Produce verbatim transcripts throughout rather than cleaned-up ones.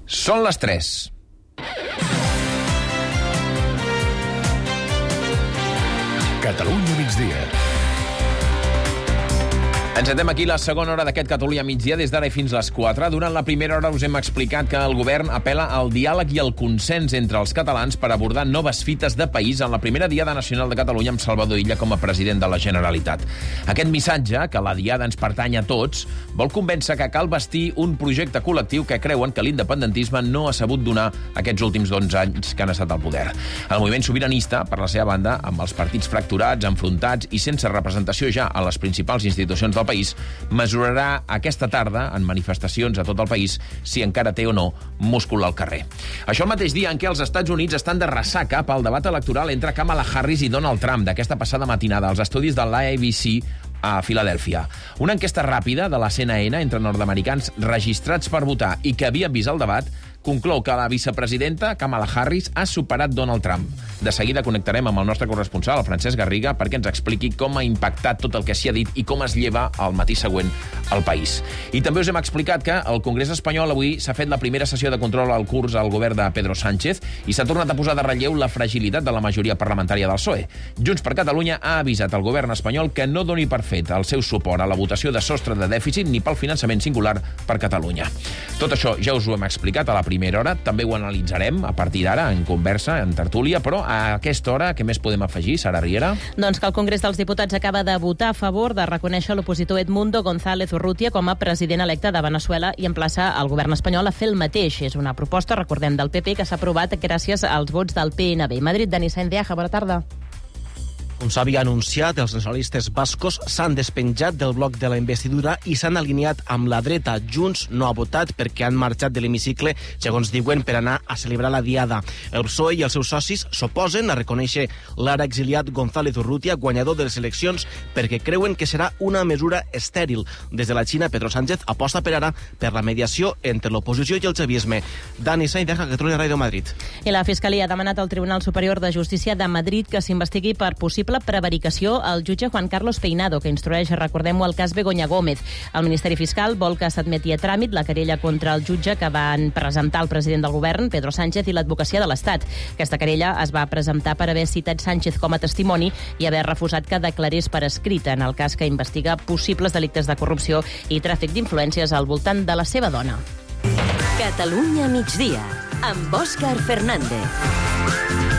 Són les tres. Catalunya migdia. Encetem aquí la segona hora d'aquest Catalunya migdia, des d'ara i fins les quatre. Durant la primera hora us hem explicat que el govern apel·la al diàleg i al consens entre els catalans per abordar noves fites de país en la primera Diada Nacional de Catalunya amb Salvador Illa com a president de la Generalitat. Aquest missatge, que la Diada ens pertany a tots, vol convèncer que cal bastir un projecte col·lectiu que creuen que l'independentisme no ha sabut donar aquests últims dotze anys que han estat al poder. El moviment sobiranista, per la seva banda, amb els partits fracturats, enfrontats i sense representació ja a les principals institucions del país, mesurarà aquesta tarda en manifestacions a tot el país si encara té o no múscul al carrer. Això el mateix dia en què els Estats Units estan de ressaca pel debat electoral entre Kamala Harris i Donald Trump d'aquesta passada matinada als estudis de l'A B C a Filadèlfia. Una enquesta ràpida de la C N N entre nord-americans registrats per votar i que havien vist el debat conclou que la vicepresidenta Kamala Harris ha superat Donald Trump. De seguida connectarem amb el nostre corresponsal, el Francesc Garriga, perquè ens expliqui com ha impactat tot el que s'hi ha dit i com es lleva al matí següent al país. I també us hem explicat que el Congrés espanyol avui s'ha fet la primera sessió de control al curs al govern de Pedro Sánchez i s'ha tornat a posar de relleu la fragilitat de la majoria parlamentària del P S O E. Junts per Catalunya ha avisat al govern espanyol que no doni per fet el seu suport a la votació de sostre de dèficit ni pel finançament singular per Catalunya. Tot això ja us ho hem explicat a la primera hora, també ho analitzarem a partir d'ara en conversa, en tertúlia, però a aquesta hora què més podem afegir, Sara Riera? Doncs que el Congrés dels Diputats acaba de votar a favor de reconèixer l'opositor Edmundo González Urrutia com a president electe de Veneçuela i emplaça el govern espanyol a fer el mateix. És una proposta, recordem, del P P que s'ha aprovat gràcies als vots del P N B. Madrid, Dani Sainz de Aja, bona tarda. Com s'havia anunciat, els nacionalistes bascos s'han despenjat del bloc de la investidura i s'han alineat amb la dreta. Junts no ha votat perquè han marxat de l'hemicicle, segons diuen, per anar a celebrar la Diada. El P S O E i els seus socis s'oposen a reconèixer l'ara exiliat González Urrutia guanyador de les eleccions perquè creuen que serà una mesura estèril. Des de la Xina, Pedro Sánchez aposta per ara per la mediació entre l'oposició i el chavisme. Dani Sainz, Catalunya Ràdio Madrid. I la Fiscalia ha demanat al Tribunal Superior de Justícia de Madrid que s'investigui per possible prevaricació al jutge Juan Carlos Peinado, que instrueix, recordem-ho, el cas Begoña Gómez. El Ministeri Fiscal vol que s'admeti a tràmit la querella contra el jutge que van presentar el president del govern, Pedro Sánchez, i l'advocacia de l'Estat. Aquesta querella es va presentar per haver citat Sánchez com a testimoni i haver refusat que declarés per escrit en el cas que investiga possibles delictes de corrupció i tràfic d'influències al voltant de la seva dona. Catalunya migdia, amb Òscar Fernández.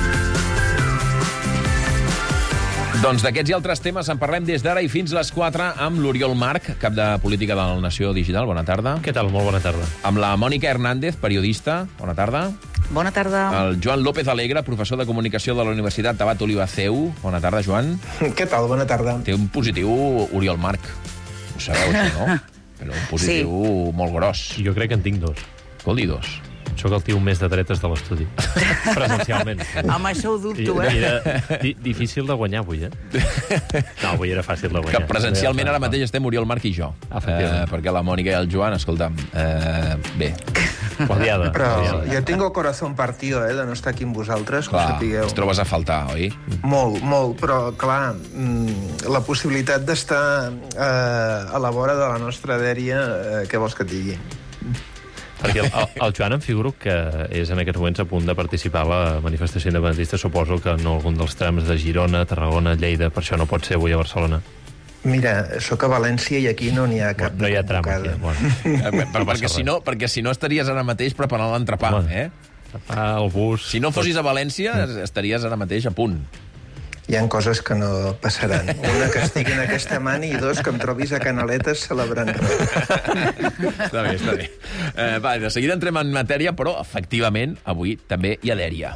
Doncs d'aquests i altres temes en parlem des d'ara i fins les quatre amb l'Oriol Marc, cap de Política de la Nació Digital. Bona tarda. Què tal? Molt bona tarda. Amb la Mònica Hernández, periodista. Bona tarda. Bona tarda. El Joan López Alegre, professor de Comunicació de la Universitat Tabat Oliva C U. Bona tarda, Joan. Què tal? Bona tarda. Té un positiu Oriol Marc. Ho sabeu, això, no? Però un positiu sí. molt gros. Jo crec que en tinc dos. Vol dir dos? Soc el tio més de dretes de l'estudi. Presencialment. Amb això ho dubto, I, eh? era di difícil de guanyar avui, eh? No, avui era fàcil de guanyar. Que presencialment ara mateix estem Oriol Marc i jo. Eh, perquè la Mònica i el Joan, escolta'm, eh, bé. Guardiada. Però guardiada. jo tengo corazón partido, eh, de no estar aquí amb vosaltres, que Clar, ho sapigueu. ens trobes a faltar, oi? Molt, molt, però, clar, la possibilitat d'estar eh, a la vora de la nostra dèria, eh, què vols que et digui? Perquè el, el Joan em figuro que és en aquests moments a punt de participar a la manifestació independentista. Suposo que en algun dels trams de Girona, Tarragona, Lleida, per això no pot ser avui a Barcelona. Mira, sóc a València i aquí no n'hi ha cap No hi ha tram aquí. Bueno. Però perquè, si no, perquè si no estaries ara mateix preparant l'entrepà, eh? El bus... Si no fossis a València, estaries ara mateix a punt. Hi ha coses que no passaran. Una, que estigui en aquesta mani, i dos, que em trobis a Canaletes celebrant res. Està bé, està bé. Eh, va, de seguida entrem en matèria, però, efectivament, avui també hi ha dèria.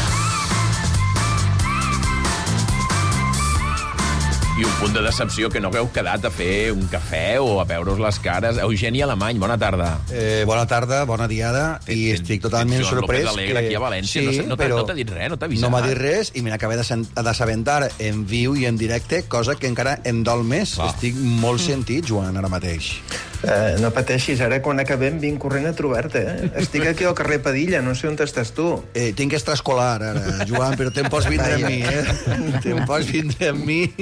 I un punt de decepció que no hagueu quedat a fer un cafè o a veure-us les cares. Eugeni Alemany, bona tarda. Eh, bona tarda, bona diada, Ten, i estic totalment Joan sorprès. López Alegre, aquí a València, sí, no, no, però no t'ha dit res, no t'ha avisat. No m'ha dit res i me n'acabé d'assabentar en viu i en directe, cosa que encara em dol més. Clar. Estic molt sentit, Joan, ara mateix. Eh, no pateixis, ara quan acabem vinc corrent a trobar-te, eh? Estic aquí al carrer Padilla, no sé on estàs tu. Eh, tinc extraescolar, ara, Joan, però te'n pots vindre amb mi, eh? Te'n pots vindre amb mi,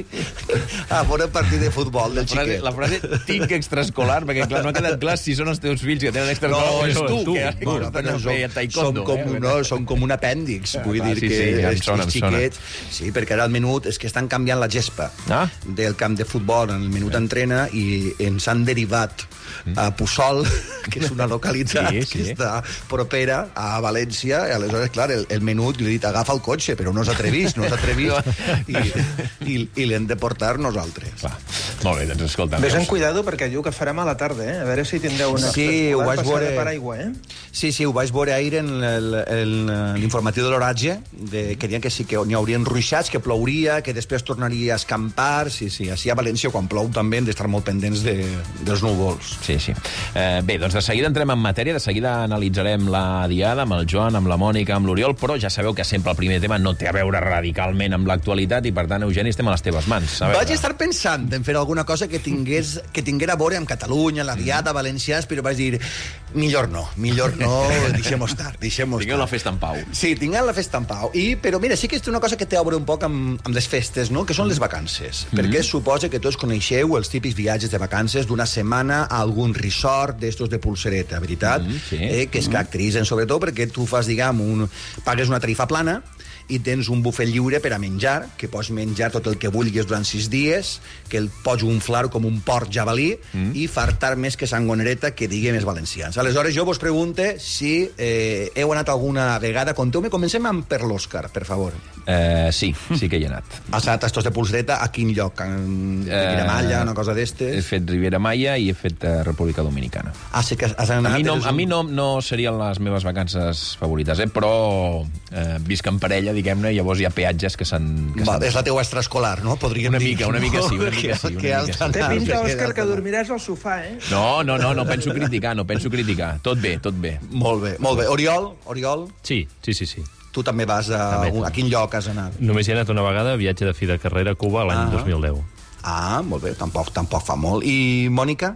a veure el partit de futbol del la frase, xiquet. la frase tinc extraescolar, perquè clar, no ha quedat clar si són els teus fills que tenen extraescolar No, o és no, tu, tu. que, No, que però no som, feia taekwondo. som, com, eh? no, som com un apèndix, vull clar, dir sí, que sí, ja em els, sona, els em sona. xiquets... Sí, perquè ara al menut és que estan canviant la gespa Ah. del camp de futbol, en el menut entrena, i ens han derivat a Puçol, que és una localitat Sí, sí. que està propera a València, i aleshores, clar, el, el menut, li he dit, agafa el cotxe, però no s'atrevís, no s'atrevís, i, i, i l'hem de portar nosaltres. Clar. Molt bé, doncs escolta. Ves en veus? cuidado, perquè diu que farà mal a la tarda, eh? A veure si tindreu una Sí, ho vaig passada veure- per aigua, eh? Sí, sí, ho vaig veure ahir en el- el- l'informatiu de l'oratge, de, que deien que sí que n'hi haurien ruixats, que plouria, que després tornaria a escampar. Sí, sí, així a València, quan plou, també hem d'estar molt pendents de, dels núvols. Sí, sí. Eh, bé, doncs de seguida entrem en matèria, de seguida analitzarem la diada amb el Joan, amb la Mònica, amb l'Oriol, però ja sabeu que sempre el primer tema no té a veure radicalment amb l'actualitat i, per tant, Eugeni, estem a les teves mans. A veure. Vaig estar pensant en fer alguna cosa que tingués, que tinguera a veure amb Catalunya, la diada, valencians, però vaig dir, millor no, millor no, deixem-ho estar, deixem-ho estar. Tingueu la festa en pau. Sí, tinguem la festa en pau. I, però mira, sí que és una cosa que té a veure un poc amb, amb les festes, no? Que són les vacances. Mm. Perquè suposa que tots coneixeu els típics viatges de vacances d'una setmana a algun resort d'estos de pulsereta, veritat? Mm, sí. eh, que es caracteritzen sobretot perquè tu fas, diguem, un, pagues una tarifa plana i tens un bufet lliure per a menjar, que pots menjar tot el que vulguis durant sis dies, que el pots unflar com un porc jabalí mm. i fartar més que sangonereta, que diguem els valencians. Aleshores, jo vos pregunte si eh, heu anat alguna vegada. Conteu-me, comencem amb per l'Òscar, per favor. Eh, sí, sí que hi he anat. Has anat a estos de pulsereta, a quin lloc? En Viramalla, una cosa He d'estes? fet Riviera Maya i he fet eh, República Dominicana. Ah, sí que has A anat... mi, no, eres a un- mi no, no serien les meves vacances favorites, eh? Però eh, visc en parella, diguem-ne, i llavors hi ha peatges que s'han... que Va, s'han- és la teua extraescolar, no? Podríem Una dir. mica, una mica sí, una mica sí, una Que mica has sí. anat, Té pinta, que Òscar, has que anat. dormiràs al sofà, eh? No, no, no, no penso criticar, no penso criticar. Tot bé, tot bé. Molt bé, molt bé. Oriol, Oriol, Sí, sí, sí, sí. tu també vas a... També. A quin lloc has anat? Només hi he anat una vegada, viatge de fi de carrera a Cuba l'any Ah. dos mil deu. Ah, molt bé, tampoc, tampoc fa molt. I Mònica?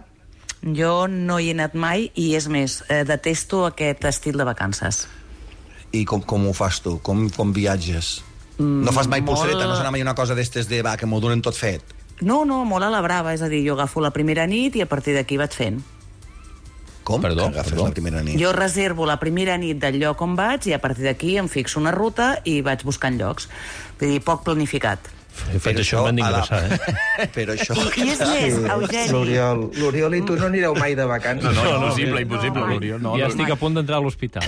Jo no hi he anat mai i, és més, eh, detesto aquest estil de vacances. I com, com ho fas tu? Com, com viatges? No fas mai molt- pulsereta? No serà mai una cosa d'estes de, va, que m'ho donen tot fet? No, no, molt a la brava, és a dir, jo agafo la primera nit i a partir d'aquí vaig fent. Com? Perdó, que agafes perdó. la primera nit? Jo reservo la primera nit del lloc on vaig i a partir d'aquí em fixo una ruta i vaig buscant llocs. Vull dir, poc planificat. He fet això, això m'han a la- d'ingressar, eh? Però això... I és més, Eugeni, L'Oriol, l'Oriol i tu no anireu mai de vacances. No, no, no, impossible, impossible, no, l'Oriol. No, Ja no, estic a punt d'entrar a l'hospital.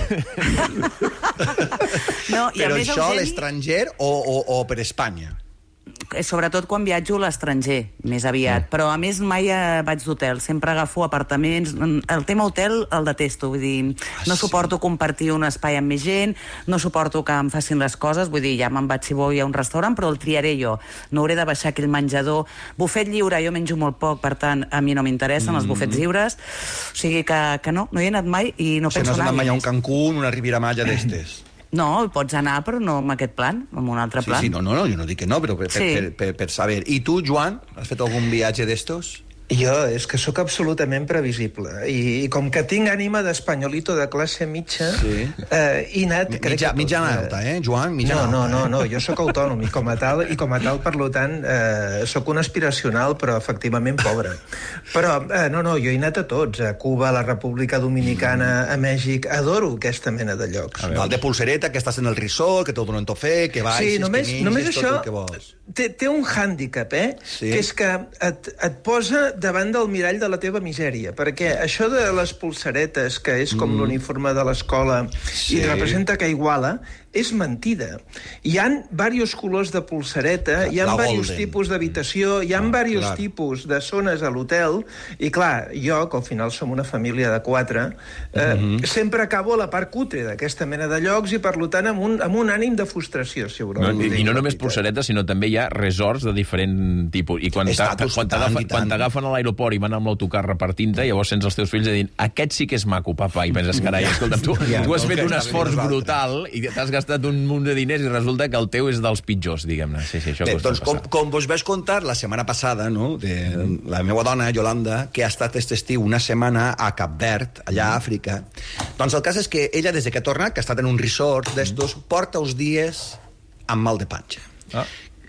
no, i a Però més, això a Eugeni, l'estranger o, o, o per Espanya? eh, sobretot quan viatjo a l'estranger, més aviat. Mm. Però, a més, mai eh, vaig d'hotel. Sempre agafo apartaments. El tema hotel el detesto. Vull dir, no sí. suporto compartir un espai amb més gent, no suporto que em facin les coses. Vull dir, ja me'n vaig si vull a un restaurant, però el triaré jo. No hauré de baixar aquell menjador. Bufet lliure, jo menjo molt poc, per tant, a mi no m'interessen mm. els bufets lliures. O sigui que, que no, no hi he anat mai i no O sigui, penso no has anar. anat mai a un més. Cancún, una Riviera Maya d'estes? No, hi pots anar, però no amb aquest plan, amb un altre Sí, plan. sí, no, no, no, jo no dic que no, però per, Sí. per, per, per saber. I tu, Joan, has fet algun viatge d'estos? Jo és que sóc absolutament previsible i, i com que tinc ànima d'espanyolito de classe mitja, Sí. eh, he anat... Mi- crec mitja- que tot, mitjana eh, alta, eh, Joan? Mitjana No, no, alta, no, eh? no, jo sóc autònom i com a tal, i com a tal per tant, eh, sóc un aspiracional, però efectivament pobre. Però, eh, no, no, jo he anat a tots, a Cuba, a la República Dominicana, a Mèxic, adoro aquesta mena de llocs. El de pulsereta, que estàs en el resort, que t'ho donen tot fet, que baixes, Sí, només, que només menges, això tot el que vols. té, té un hàndicap, eh? Sí. Que és que et, et posa davant del mirall de la teva misèria, perquè això de les pulseretes, que és com mm. l'uniforme de l'escola Sí. i representa que iguala, és mentida. Hi han diversos colors de pulsereta, hi ha La diversos golden. tipus d'habitació, hi ha Ah, diversos clar. tipus de zones a l'hotel, i clar, jo, que al final som una família de quatre, eh, mm -hmm. sempre acabo a la part cutre d'aquesta mena de llocs i, per tant, amb un, amb un ànim de frustració, si voleu. No, dir I no la només veritat. pulseretes, sinó també hi ha resorts de diferent tipus. I quan t'a- Estatus, quan tant, t'agafen i tant. quan t'agafen a l'aeroport i van amb l'autocar repartint-te, llavors sents els teus fills dient aquest sí que és maco, papa, i penses, carai, escolta, tu, Ja, tu has no, fet que un està esforç bé nosaltres. brutal i t'has gastat un munt de diners i resulta que el teu és dels pitjors, diguem-ne. Sí, sí, això Bé, costa doncs, com, passar. com vos vaig contar la setmana passada, no, de la meva dona, Yolanda, que ha estat aquest estiu una setmana a Cap Verd, allà a Àfrica, doncs el cas és que ella, des que ha tornat, que ha estat en un resort d'estos, porta uns dies amb mal de panxa. Ah. Que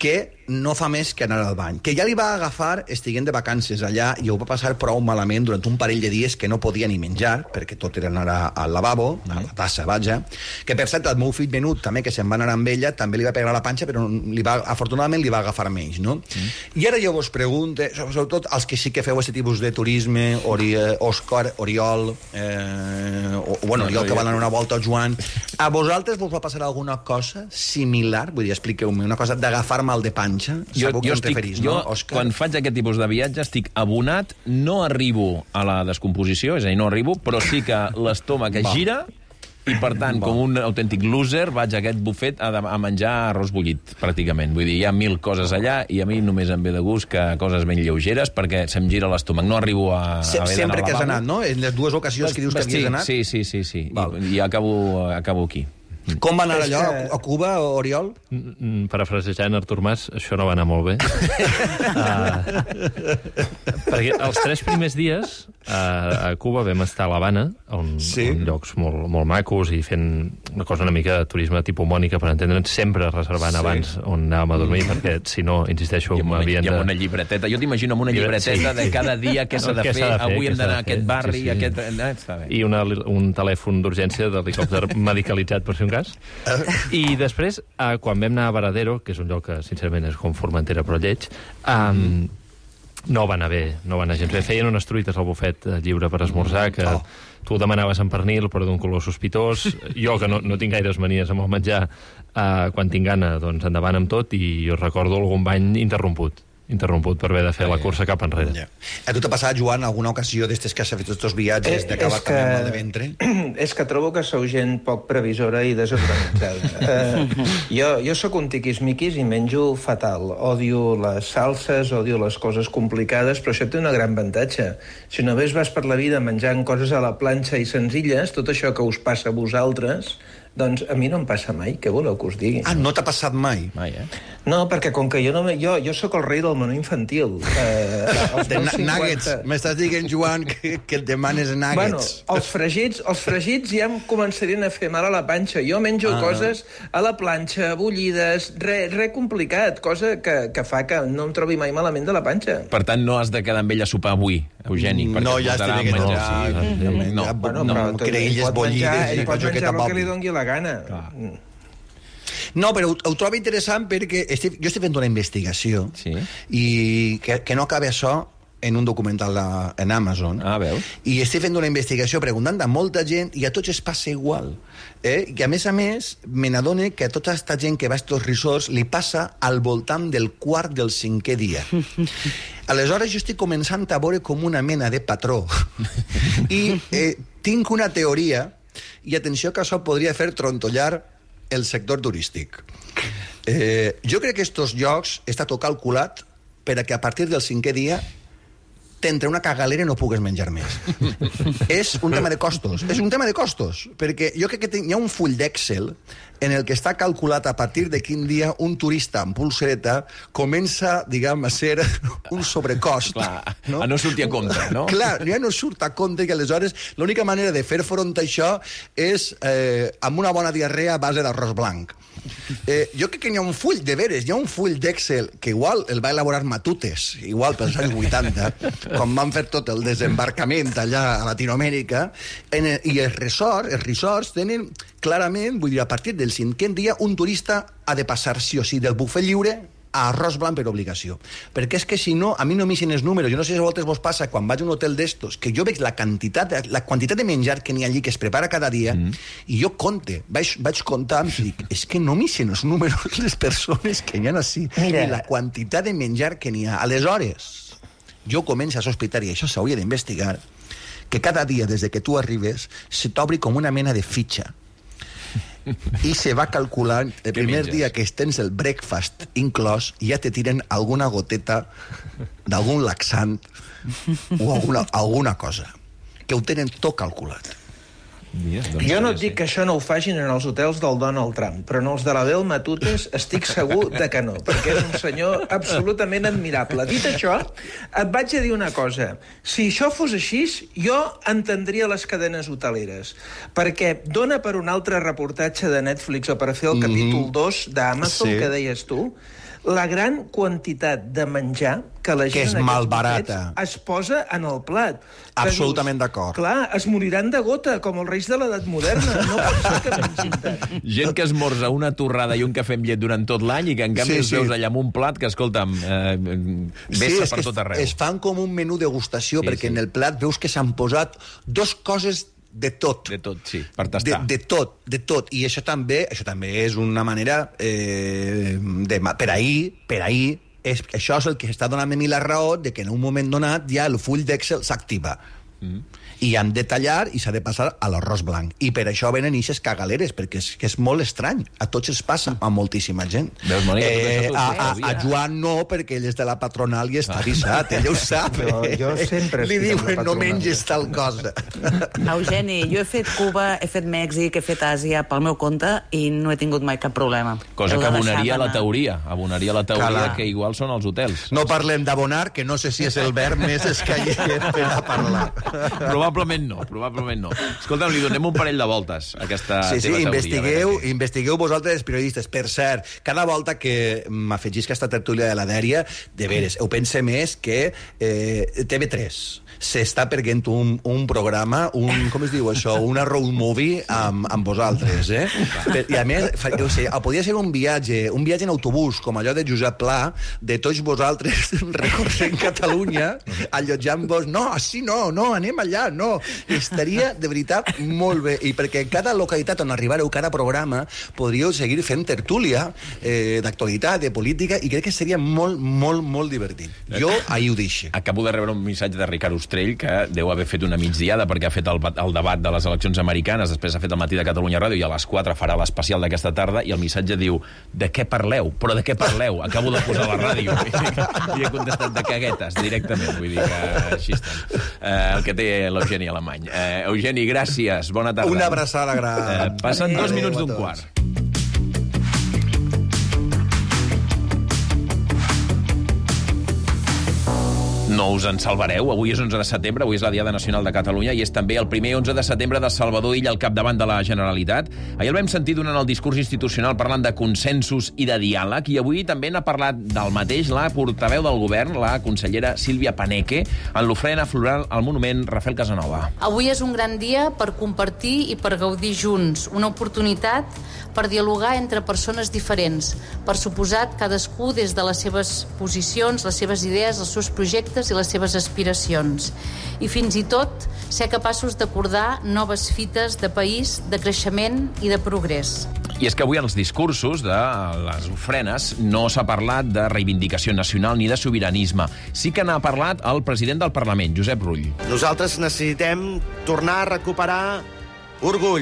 no fa més que anar al bany. Que ja li va agafar estiguent de vacances allà i ho va passar prou malament durant un parell de dies que no podia ni menjar, perquè tot era anar al lavabo, a la tassa, vaja. Que, per cert, el meu fill menut, també, que se'n va anar amb ella, també li va pegar a la panxa, però li va, afortunadament li va agafar menys, no? Mm. I ara jo vos pregunto, sobretot els que sí que feu aquest tipus de turisme, Ori, Òscar, Oriol, eh, o, bueno, Oriol, que va anar una volta al Joan, a vosaltres vos va passar alguna cosa similar? Vull dir, expliqueu-me, una cosa d'agafar mal de panxa? Jo, Sabeu jo, estic, preferís, no, jo Òscar? quan faig aquest tipus de viatge estic abonat, no arribo a la descomposició, és a dir, no arribo, però sí que l'estómac es gira i, per tant, com un autèntic loser, vaig a aquest bufet a, a menjar arròs bullit, pràcticament. Vull dir, hi ha mil coses allà i a mi només em ve de gust que coses ben lleugeres perquè se'm gira l'estómac. No arribo a, a Se, haver sempre d'anar que al has lavabo. anat, no? En les dues ocasions que dius que havies anat? Sí, sí, sí, sí. I, i acabo, acabo aquí. Com va anar allò que... a Cuba, Oriol? Mm, Parafrasejant Artur Mas, això no va anar molt bé. uh, perquè els tres primers dies uh, a Cuba vam estar a l'Havana, on, sí. on llocs molt, molt macos i fent una cosa una mica de turisme tipus Mònica, per entendre'ns, sempre reservant sí. abans on anàvem a dormir, mm. perquè si no, insisteixo, m'havien de... I amb una llibreteta. Jo t'imagino amb una llibreteta sí. de cada dia què s'ha de, què fer, de fer, avui hem d'anar a aquest barri, sí, sí. aquest... Eh, està bé. I una, un telèfon d'urgència d'helicòpter medicalitzat, per si un cas. I després, eh, quan vam anar a Varadero, que és un lloc que, sincerament, és com Formentera, però lleig, eh, mm. no va anar bé, no va anar gens bé. Feien unes truites al bufet eh, lliure per esmorzar, que oh. tu demanaves en pernil, però d'un color sospitós. Jo, que no, no tinc gaires manies amb el menjar, eh, quan tinc gana, doncs endavant amb tot, i jo recordo algun bany interromput. interromput per haver de fer la cursa cap enrere. Yeah. A tu t'ha passat, Joan, alguna ocasió d'estes que has fet estos viatges eh, d'acabar que... també mal de ventre? És que trobo que sou gent poc previsora i desorganitzada. uh, jo, jo sóc un tiquismiquis i menjo fatal. Odio les salses, odio les coses complicades, però això té un gran avantatge. Si només vas per la vida menjant coses a la planxa i senzilles, tot això que us passa a vosaltres, doncs a mi no em passa mai. Què voleu que us digui? Ah, no t'ha passat mai? Mai, eh? No, perquè com que jo no... Jo, jo sóc el rei del menú infantil. Eh, de cinquanta... Nuggets. M'estàs dient, Joan, que, que et demanes nuggets. Bueno, els fregits, els fregits ja em començarien a fer mal a la panxa. Jo menjo ah. coses a la planxa, bullides, res re complicat, cosa que, que fa que no em trobi mai malament de la panxa. Per tant, no has de quedar amb ell a sopar avui, Eugeni, perquè no, ja portarà que menjar... no, sí, no, no, bueno, no, però no. Creïlles bollides ell i pot menjar el que li bob. doni la gana. Clar. No, però ho, ho trobo interessant perquè estic, jo estic fent una investigació sí. i que, que no acaba això en un documental a, en Amazon. Ah, veus? I estic fent una investigació preguntant a molta gent i a tots es passa igual. Eh? I a més a més, me n'adone que a tota aquesta gent que va a estos resorts li passa al voltant del quart del cinquè dia. Aleshores jo estic començant a veure com una mena de patró. I eh, tinc una teoria, i atenció que això podria fer trontollar el sector turístic. Eh, jo crec que estos llocs està tot calculat per a que a partir del cinquè dia t'entra una cagalera i no pugues menjar més. És un tema de costos. És un tema de costos. Perquè jo crec que hi ha un full d'Excel en el que està calculat a partir de quin dia un turista amb pulsereta comença, diguem, a ser un sobrecost. Clar, no? a no sortir a compte, no? Clar, ja no surt a compte i aleshores l'única manera de fer front a això és eh, amb una bona diarrea a base d'arròs blanc. Eh, jo crec que hi ha un full, de veres, hi ha un full d'Excel que igual el va elaborar Matutes, igual pels anys vuitanta, quan van fer tot el desembarcament allà a Latinoamèrica, en el, i els resorts, els resorts tenen clarament, vull dir, a partir del cinquè dia, un turista ha de passar sí o sí del bufet lliure a arròs blanc per obligació. Perquè és que si no, a mi no m'ixen els números. Jo no sé si a voltes vos passa quan vaig a un hotel d'estos, que jo veig la quantitat, la quantitat de menjar que n'hi ha allí, que es prepara cada dia, mm. i jo compte, vaig, vaig comptar, i dic, és que no m'ixen els números les persones que n'hi ha així. Mira. I la quantitat de menjar que n'hi ha. Aleshores, jo començo a sospitar, i això s'hauria d'investigar, que cada dia, des que tu arribes, se t'obri com una mena de fitxa. I se va calculant el primer menges? Dia que tens el breakfast inclòs i ja te tiren alguna goteta d'algun laxant o alguna, alguna cosa que ho tenen tot calculat. Mira, doncs jo no et dic que això no ho facin en els hotels del Donald Trump, però en els de l'Abel Matutes estic segur de que no, perquè és un senyor absolutament admirable. Dit això, et vaig a dir una cosa. Si això fos així, jo entendria les cadenes hoteleres, perquè dona per un altre reportatge de Netflix o per fer el capítol dos d'Amazon, sí. que deies tu, la gran quantitat de menjar que la gent que és en aquests malbarata bufets es posa en el plat. Absolutament d'acord. Clar, es moriran de gota, com els reis de l'edat moderna. No pot ser que mengin tant. Gent que esmorza una torrada i un cafè amb llet durant tot l'any i que en canvi Sí, els sí. veus allà amb un plat que, escolta'm, eh, vessa és per que tot es, arreu. es fan com un menú degustació, Sí, perquè sí. en el plat veus que s'han posat dos coses de tot. De tot, sí, per De, tastar. de tot, de tot. I això també, això també és una manera eh, de, ma- per ahir, per ahir, és, això és el que està donant a mi la raó de que en un moment donat ja el full d'Excel s'activa. Mm. I han de tallar i s'ha de passar a l'arròs blanc. I per això venen ixes cagaleres, perquè és, que és molt estrany. A tots els passa, a moltíssima gent. Veus, Mònica, tot això eh, tu ho a, a, sabies. a Joan no, perquè ell és de la patronal i està avisat, ell ho sap. Jo- jo sempre Li estic amb la diuen, no patronal. menges tal cosa. Eugeni, jo he fet Cuba, he fet Mèxic, he fet Àsia pel meu compte i no he tingut mai cap problema. Cosa Heu que de deixar abonaria la d'anar. teoria. Abonaria la teoria Clar. que igual són els hotels. No parlem d'abonar, que no sé si és el verb més escaient per a parlar. Probablement no, probablement no. Escolta'm, li donem un parell de voltes a aquesta Sí, sí, teva teoria. investigueu, a veure què- investigueu vosaltres els periodistes. Per cert, cada volta que m'afegisc a esta tertúlia de la Dèria, de veres, ho pense més que eh, T V tres s'està perguent un, un programa, un, com es diu això, una road movie amb, amb vosaltres, eh? Per, I a més, fa, o sigui, podia ser un viatge, un viatge en autobús, com allò de Josep Pla, de tots vosaltres recorrent Catalunya, allotjant-vos, no, així no, no, anem allà, no. Estaria, de veritat, molt bé. I perquè en cada localitat on arribareu, cada programa, podríeu seguir fent tertúlia eh, d'actualitat, de política, i crec que seria molt, molt, molt divertit. Jo ahir ho deixo. Acabo de rebre un missatge de Ricard Ostrell, que deu haver fet una migdiada perquè ha fet el, el debat de les eleccions americanes, després ha fet el matí de Catalunya Ràdio i a les quatre farà l'especial d'aquesta tarda, i el missatge diu: de què parleu? Però de què parleu? Acabo de posar la ràdio. I he contestat de caguetes, directament. Vull dir que així estem. Eh, el que té l'Eugeni Alemany. Eh, Eugeni, gràcies. Bona tarda. Una abraçada gran. Eh, passen dos Adéu minuts a d'un tots. quart. No us en salvareu. Avui és onze de setembre, avui és la Diada Nacional de Catalunya i és també el primer onze de setembre de Salvador Illa al capdavant de la Generalitat. Ahir el vam sentir donant el discurs institucional parlant de consensos i de diàleg, i avui també n'ha parlat del mateix la portaveu del govern, la consellera Sílvia Paneque, en l'ofrena floral al monument Rafael Casanova. Avui és un gran dia per compartir i per gaudir junts, una oportunitat per dialogar entre persones diferents, per suposat cadascú des de les seves posicions, les seves idees, els seus projectes i les seves aspiracions. I fins i tot ser capaços d'acordar noves fites de país, de creixement i de progrés. I és que avui en els discursos de les ofrenes no s'ha parlat de reivindicació nacional ni de sobiranisme. Sí que n'ha parlat el president del Parlament, Josep Rull. Nosaltres necessitem tornar a recuperar orgull,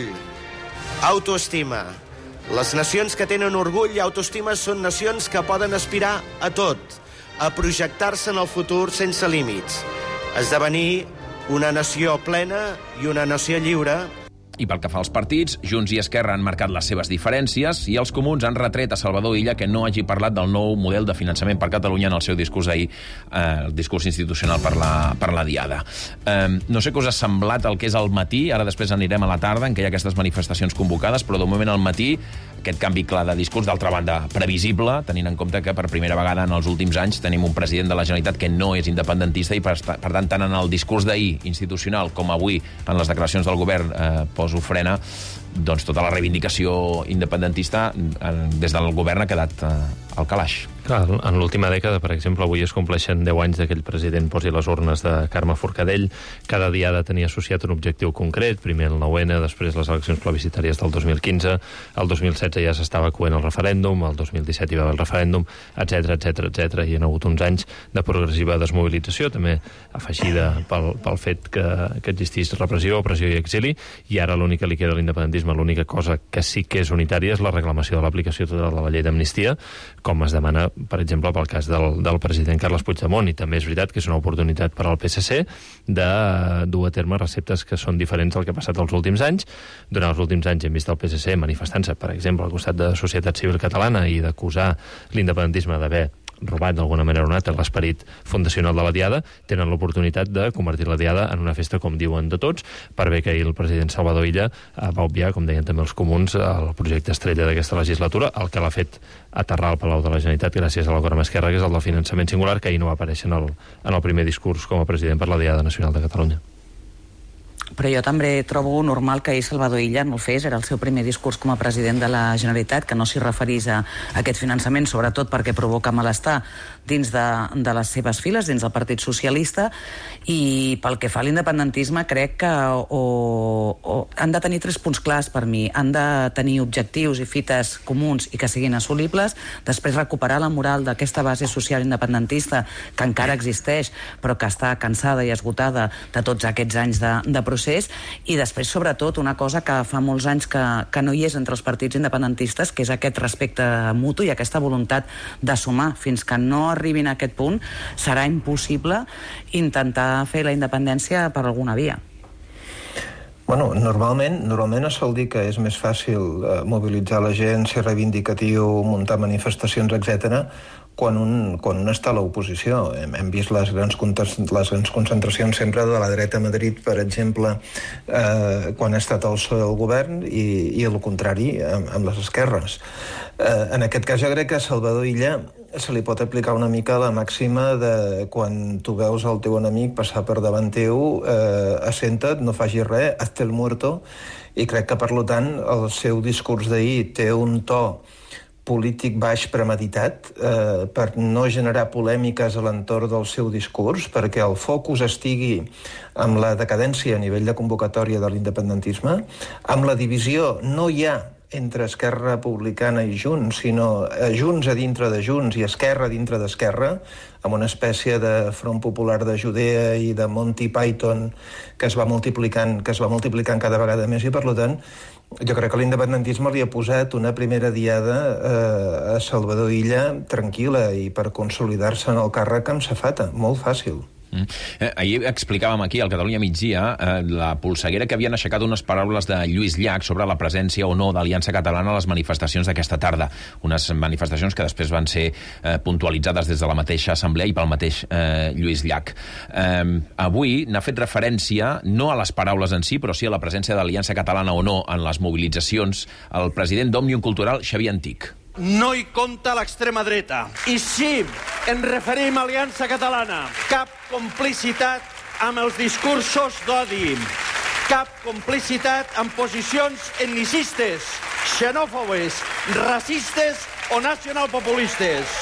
autoestima. Les nacions que tenen orgull i autoestima són nacions que poden aspirar a tot, a projectar-se en el futur sense límits, esdevenir una nació plena i una nació lliure. I pel que fa als partits, Junts i Esquerra han marcat les seves diferències i els comuns han retret a Salvador Illa que no hagi parlat del nou model de finançament per Catalunya en el seu discurs ahir, eh, el discurs institucional per la, per la Diada. Eh, no sé què us ha semblat el que és el matí, ara després anirem a la tarda en què hi ha aquestes manifestacions convocades, però de moment al matí aquest canvi clar de discurs, d'altra banda previsible, tenint en compte que per primera vegada en els últims anys tenim un president de la Generalitat que no és independentista i per, per tant tant en el discurs d'ahir institucional com avui en les declaracions del govern eh, post-ofrena, doncs tota la reivindicació independentista eh, des del govern ha quedat eh, al calaix. Clar, en l'última dècada, per exemple, avui es compleixen deu anys d'aquell president posi les urnes de Carme Forcadell. Cada diada tenia associat un objectiu concret, primer el nou ene, després les eleccions plebiscitàries del dos mil quinze, el dos mil setze ja s'estava coent el referèndum, el dos mil disset hi va haver el referèndum, etcètera, etcètera, etcètera. Hi ha hagut uns anys de progressiva desmobilització, també afegida pel, pel fet que, que existís repressió, opressió i exili, i ara l'únic que li queda a l'independentisme, l'única cosa que sí que és unitària és la reclamació de l'aplicació total de la llei d'amnistia, com es demana, per exemple, pel cas del, del president Carles Puigdemont. I també és veritat que és una oportunitat per al P S C de dur a terme receptes que són diferents del que ha passat els últims anys. Durant els últims anys hem vist el P S C manifestant-se, per exemple, al costat de la societat civil catalana i d'acusar l'independentisme d'haver robat d'alguna manera o una altra l'esperit fundacional de la Diada, tenen l'oportunitat de convertir la Diada en una festa, com diuen, de tots, per bé que ahir el president Salvador Illa eh, va obviar, com deien també els comuns, el projecte estrella d'aquesta legislatura, el que l'ha fet aterrar al Palau de la Generalitat gràcies a l'acord amb Esquerra, que és el del finançament singular, que ahir no va aparèixer en el, en el primer discurs com a president per la Diada Nacional de Catalunya. Però jo també trobo normal que ahir Salvador Illa no el fes, era el seu primer discurs com a president de la Generalitat, que no s'hi referís a aquest finançament, sobretot perquè provoca malestar dins de, de les seves files, dins del Partit Socialista, i pel que fa a l'independentisme crec que o, o, han de tenir tres punts clars per mi, han de tenir objectius i fites comuns i que siguin assolibles, després recuperar la moral d'aquesta base social independentista que encara existeix, però que està cansada i esgotada de tots aquests anys de, de procés, i després, sobretot, una cosa que fa molts anys que, que no hi és entre els partits independentistes, que és aquest respecte mutu i aquesta voluntat de sumar. Fins que no arribin a aquest punt, serà impossible intentar fer la independència per alguna via. Bueno, normalment, normalment es sol dir que és més fàcil eh, mobilitzar la gent, ser reivindicatiu, muntar manifestacions, etcètera, quan un, quan un està a l'oposició. Hem, hem vist les grans, les grans concentracions sempre de la dreta a Madrid, per exemple, eh, quan ha estat el, el govern, i, i el contrari amb, amb les esquerres. Eh, en aquest cas jo crec que a Salvador Illa se li pot aplicar una mica la màxima de quan tu veus el teu enemic passar per davant teu, eh, assenta't, no facis res, hazte el muerto, i crec que, per tant, el seu discurs d'ahir té un to polític baix premeditat eh, per no generar polèmiques a l'entorn del seu discurs, perquè el focus estigui amb la decadència a nivell de convocatòria de l'independentisme, amb la divisió no hi ha entre Esquerra Republicana i Junts, sinó Junts a dintre de Junts i Esquerra a dintre d'Esquerra, amb una espècie de Front Popular de Judea i de Monty Python que es va multiplicant, que es va multiplicant cada vegada més, i per tant jo crec que l'independentisme li ha posat una primera diada eh, a Salvador Illa tranquil·la i per consolidar-se en el càrrec amb safata, molt fàcil. Mm. Eh, ahir explicàvem aquí al Catalunya Migdia eh, la polseguera que havien aixecat unes paraules de Lluís Llach sobre la presència o no d'Aliança Catalana a les manifestacions d'aquesta tarda. Unes manifestacions que després van ser eh, puntualitzades des de la mateixa assemblea i pel mateix eh, Lluís Llach. Eh, avui n'ha fet referència no a les paraules en si, però sí a la presència d'Aliança Catalana o no en les mobilitzacions el president d'Òmnium Cultural, Xavier Antic. No hi compta l'extrema dreta. I sí, ens referim a Aliança Catalana. Cap complicitat amb els discursos d'odi. Cap complicitat amb posicions etnicistes, xenòfobes, racistes o nacionalpopulistes.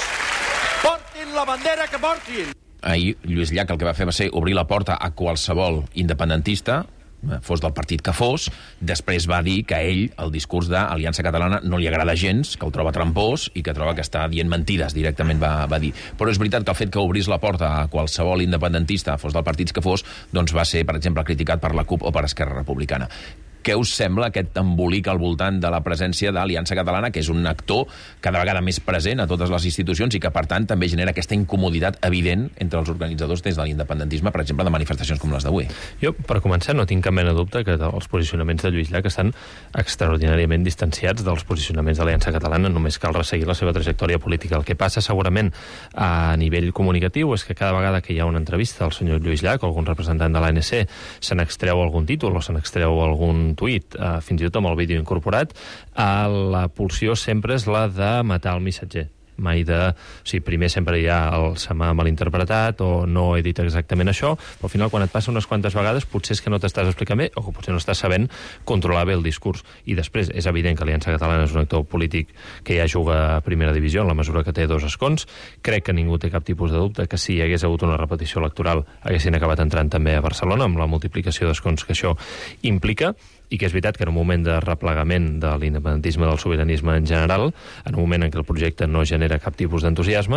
Portin la bandera que portin. Ahir Lluís Llach el que va fer va ser obrir la porta a qualsevol independentista, fos del partit que fos. Després va dir que a ell el discurs d'Aliança Catalana no li agrada gens, que el troba trampós i que troba que està dient mentides, directament va, va dir. Però és veritat que el fet que obrís la porta a qualsevol independentista, fos del partit que fos, doncs va ser, per exemple, criticat per la CUP o per Esquerra Republicana. Què us sembla aquest embolic al voltant de la presència d'Aliança Catalana, que és un actor cada vegada més present a totes les institucions i que, per tant, també genera aquesta incomoditat evident entre els organitzadors des de l'independentisme, per exemple, de manifestacions com les d'avui? Jo, per començar, no tinc cap mena de dubte que els posicionaments de Lluís Llach estan extraordinàriament distanciats dels posicionaments d'Aliança Catalana, només cal resseguir la seva trajectòria política. El que passa, segurament, a nivell comunicatiu és que cada vegada que hi ha una entrevista al senyor Lluís Llach o algun representant de l'A N C se n'extreu algun títol o se n'extreu algun tuit, eh, fins i tot amb el vídeo incorporat, eh, la pulsió sempre és la de matar el missatger. Mai de... O sigui, primer sempre hi ha el se m'ha malinterpretat o no he dit exactament això, però al final quan et passa unes quantes vegades potser és que no t'estàs explicant bé o que potser no estàs sabent controlar bé el discurs. I després és evident que Aliança Catalana és un actor polític que ja juga a primera divisió en la mesura que té dos escons. Crec que ningú té cap tipus de dubte que si hi hagués hagut una repetició electoral haguessin acabat entrant també a Barcelona amb la multiplicació d'escons que això implica, i que és veritat que en un moment de replegament de l'independentisme, del sobiranisme en general, en un moment en què el projecte no genera cap tipus d'entusiasme,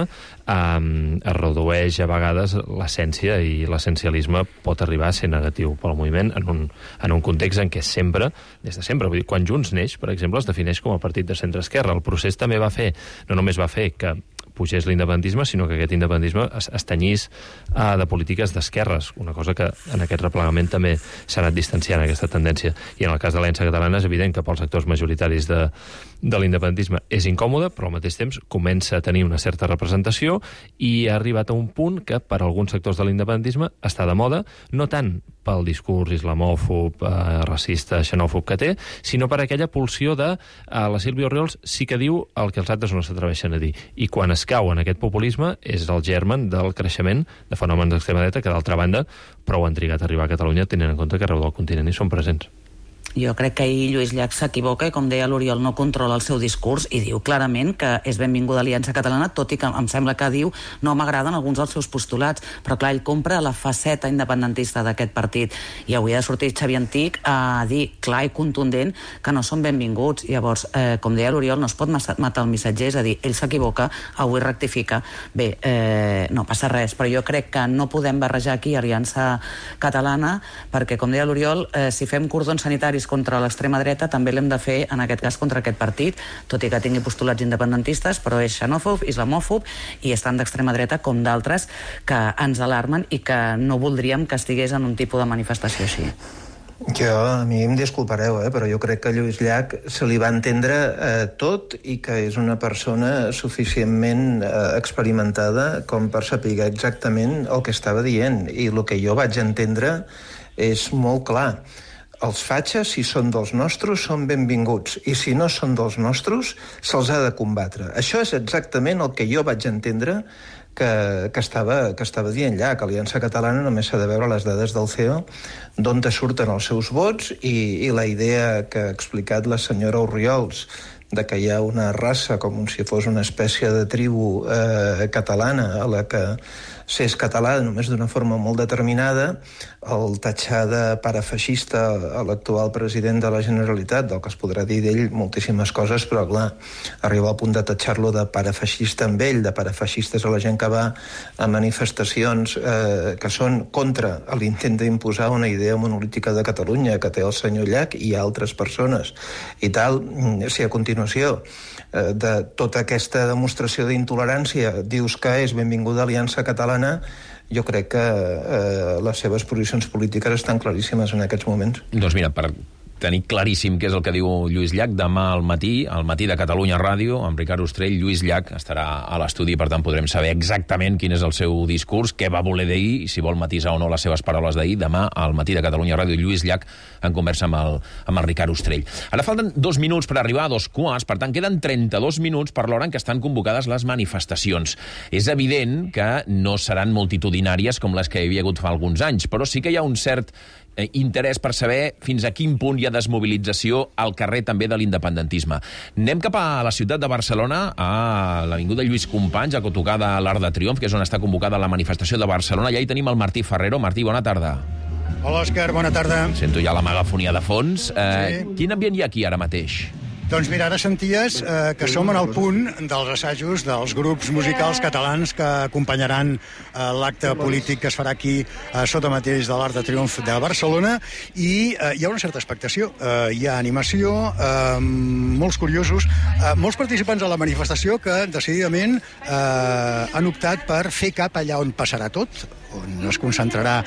eh, es redueix a vegades l'essència, i l'essencialisme pot arribar a ser negatiu pel moviment en un, en un context en què sempre, des de sempre, vull dir, quan Junts neix, per exemple, es defineix com a partit de centre-esquerra. El procés també va fer, no només va fer que pugés l'independentisme, sinó que aquest independentisme es, es tenyís uh, de polítiques d'esquerres, una cosa que en aquest replegament també s'ha anat distanciant, aquesta tendència. I en el cas de l'Aliança Catalana és evident que pels actors majoritaris de, de l'independentisme és incòmode, però al mateix temps comença a tenir una certa representació i ha arribat a un punt que per alguns sectors de l'independentisme està de moda, no tant pel discurs islamòfob, eh, racista, xenòfob que té, sinó per aquella pulsió de eh, la Sílvia Orriols sí que diu el que els altres no s'atreveixen a dir. I quan es cau en aquest populisme és el germen del creixement de fenòmens d'extrema dreta que, d'altra banda, prou han trigat a arribar a Catalunya, tenint en compte que arreu del continent hi són presents. Jo crec que ahir Lluís Llach s'equivoca i, com deia l'Oriol, no controla el seu discurs i diu clarament que és benvinguda Aliança Catalana, tot i que em sembla que diu no m'agraden alguns dels seus postulats, però clar, ell compra la faceta independentista d'aquest partit i avui ha de sortir Xavier Antich a dir clar i contundent que no són benvinguts. Llavors, eh, com deia l'Oriol, no es pot matar el missatger, és a dir, ell s'equivoca, avui rectifica. Bé, eh, no passa res, però jo crec que no podem barrejar aquí Aliança Catalana perquè, com deia l'Oriol, eh, si fem cordons sanitaris contra l'extrema dreta també l'hem de fer, en aquest cas, contra aquest partit, tot i que tingui postulats independentistes, però és xenòfob, islamòfob i és tant d'extrema dreta com d'altres que ens alarmen i que no voldríem que estigués en un tipus de manifestació així. Jo, a mi em disculpareu, eh, però jo crec que a Lluís Llach se li va entendre eh, tot i que és una persona suficientment eh, experimentada com per saber exactament el que estava dient. I el que jo vaig entendre és molt clar. Els fatxes, si són dels nostres, són benvinguts, i si no són dels nostres, se'ls ha de combatre. Això és exactament el que jo vaig entendre que, que, estava, que estava dient Llach. Aliança Catalana només s'ha de veure les dades del C E O, d'on te surten els seus vots, i, i la idea que ha explicat la senyora Orriols de que hi ha una raça com si fos una espècie de tribu eh, catalana a la que s'és català només d'una forma molt determinada, el tatxar de parafeixista a l'actual president de la Generalitat, del que es podrà dir d'ell moltíssimes coses, però clar, arriba al punt de tatxar-lo de parafeixista amb ell, de parafeixistes a la gent que va a manifestacions eh, que són contra l'intent d'imposar una idea monolítica de Catalunya que té el senyor Llach i altres persones i tal. Si a continuació eh, de tota aquesta demostració d'intolerància dius que és benvinguda Aliança Catalana, jo crec que eh, les seves posicions polítiques estan claríssimes en aquests moments. Doncs mira, per tenir claríssim què és el que diu Lluís Llach, demà al matí, al matí de Catalunya Ràdio, amb Ricard Ostrell, Lluís Llach estarà a l'estudi, per tant podrem saber exactament quin és el seu discurs, què va voler dir i si vol matisar o no les seves paraules d'ahir. Demà al matí de Catalunya Ràdio, Lluís Llach en conversa amb el, amb el Ricard Ostrell. Ara falten dos minuts per arribar a dos quarts, per tant queden trenta-dos minuts per l'hora en què estan convocades les manifestacions. És evident que no seran multitudinàries com les que hi havia hagut fa alguns anys, però sí que hi ha un cert interès per saber fins a quin punt hi ha desmobilització al carrer també de l'independentisme. Anem cap a la ciutat de Barcelona, a l'avinguda Lluís Companys, a tocar de l'Arc de Triomf, que és on està convocada la manifestació de Barcelona. Allà hi tenim el Martí Ferrero. Martí, bona tarda. Hola, Òscar, bona tarda. Sento ja la megafonia de fons. Eh, sí. Quin ambient hi ha aquí ara mateix? Doncs mira, ara senties eh, que som en el punt dels assajos dels grups musicals catalans que acompanyaran eh, l'acte polític que es farà aquí eh, sota mateix de l'Arc de Triomf de Barcelona i eh, hi ha una certa expectació. Eh, hi ha animació, eh, molts curiosos, eh, molts participants a la manifestació que decididament eh, han optat per fer cap allà on passarà tot, on es concentrarà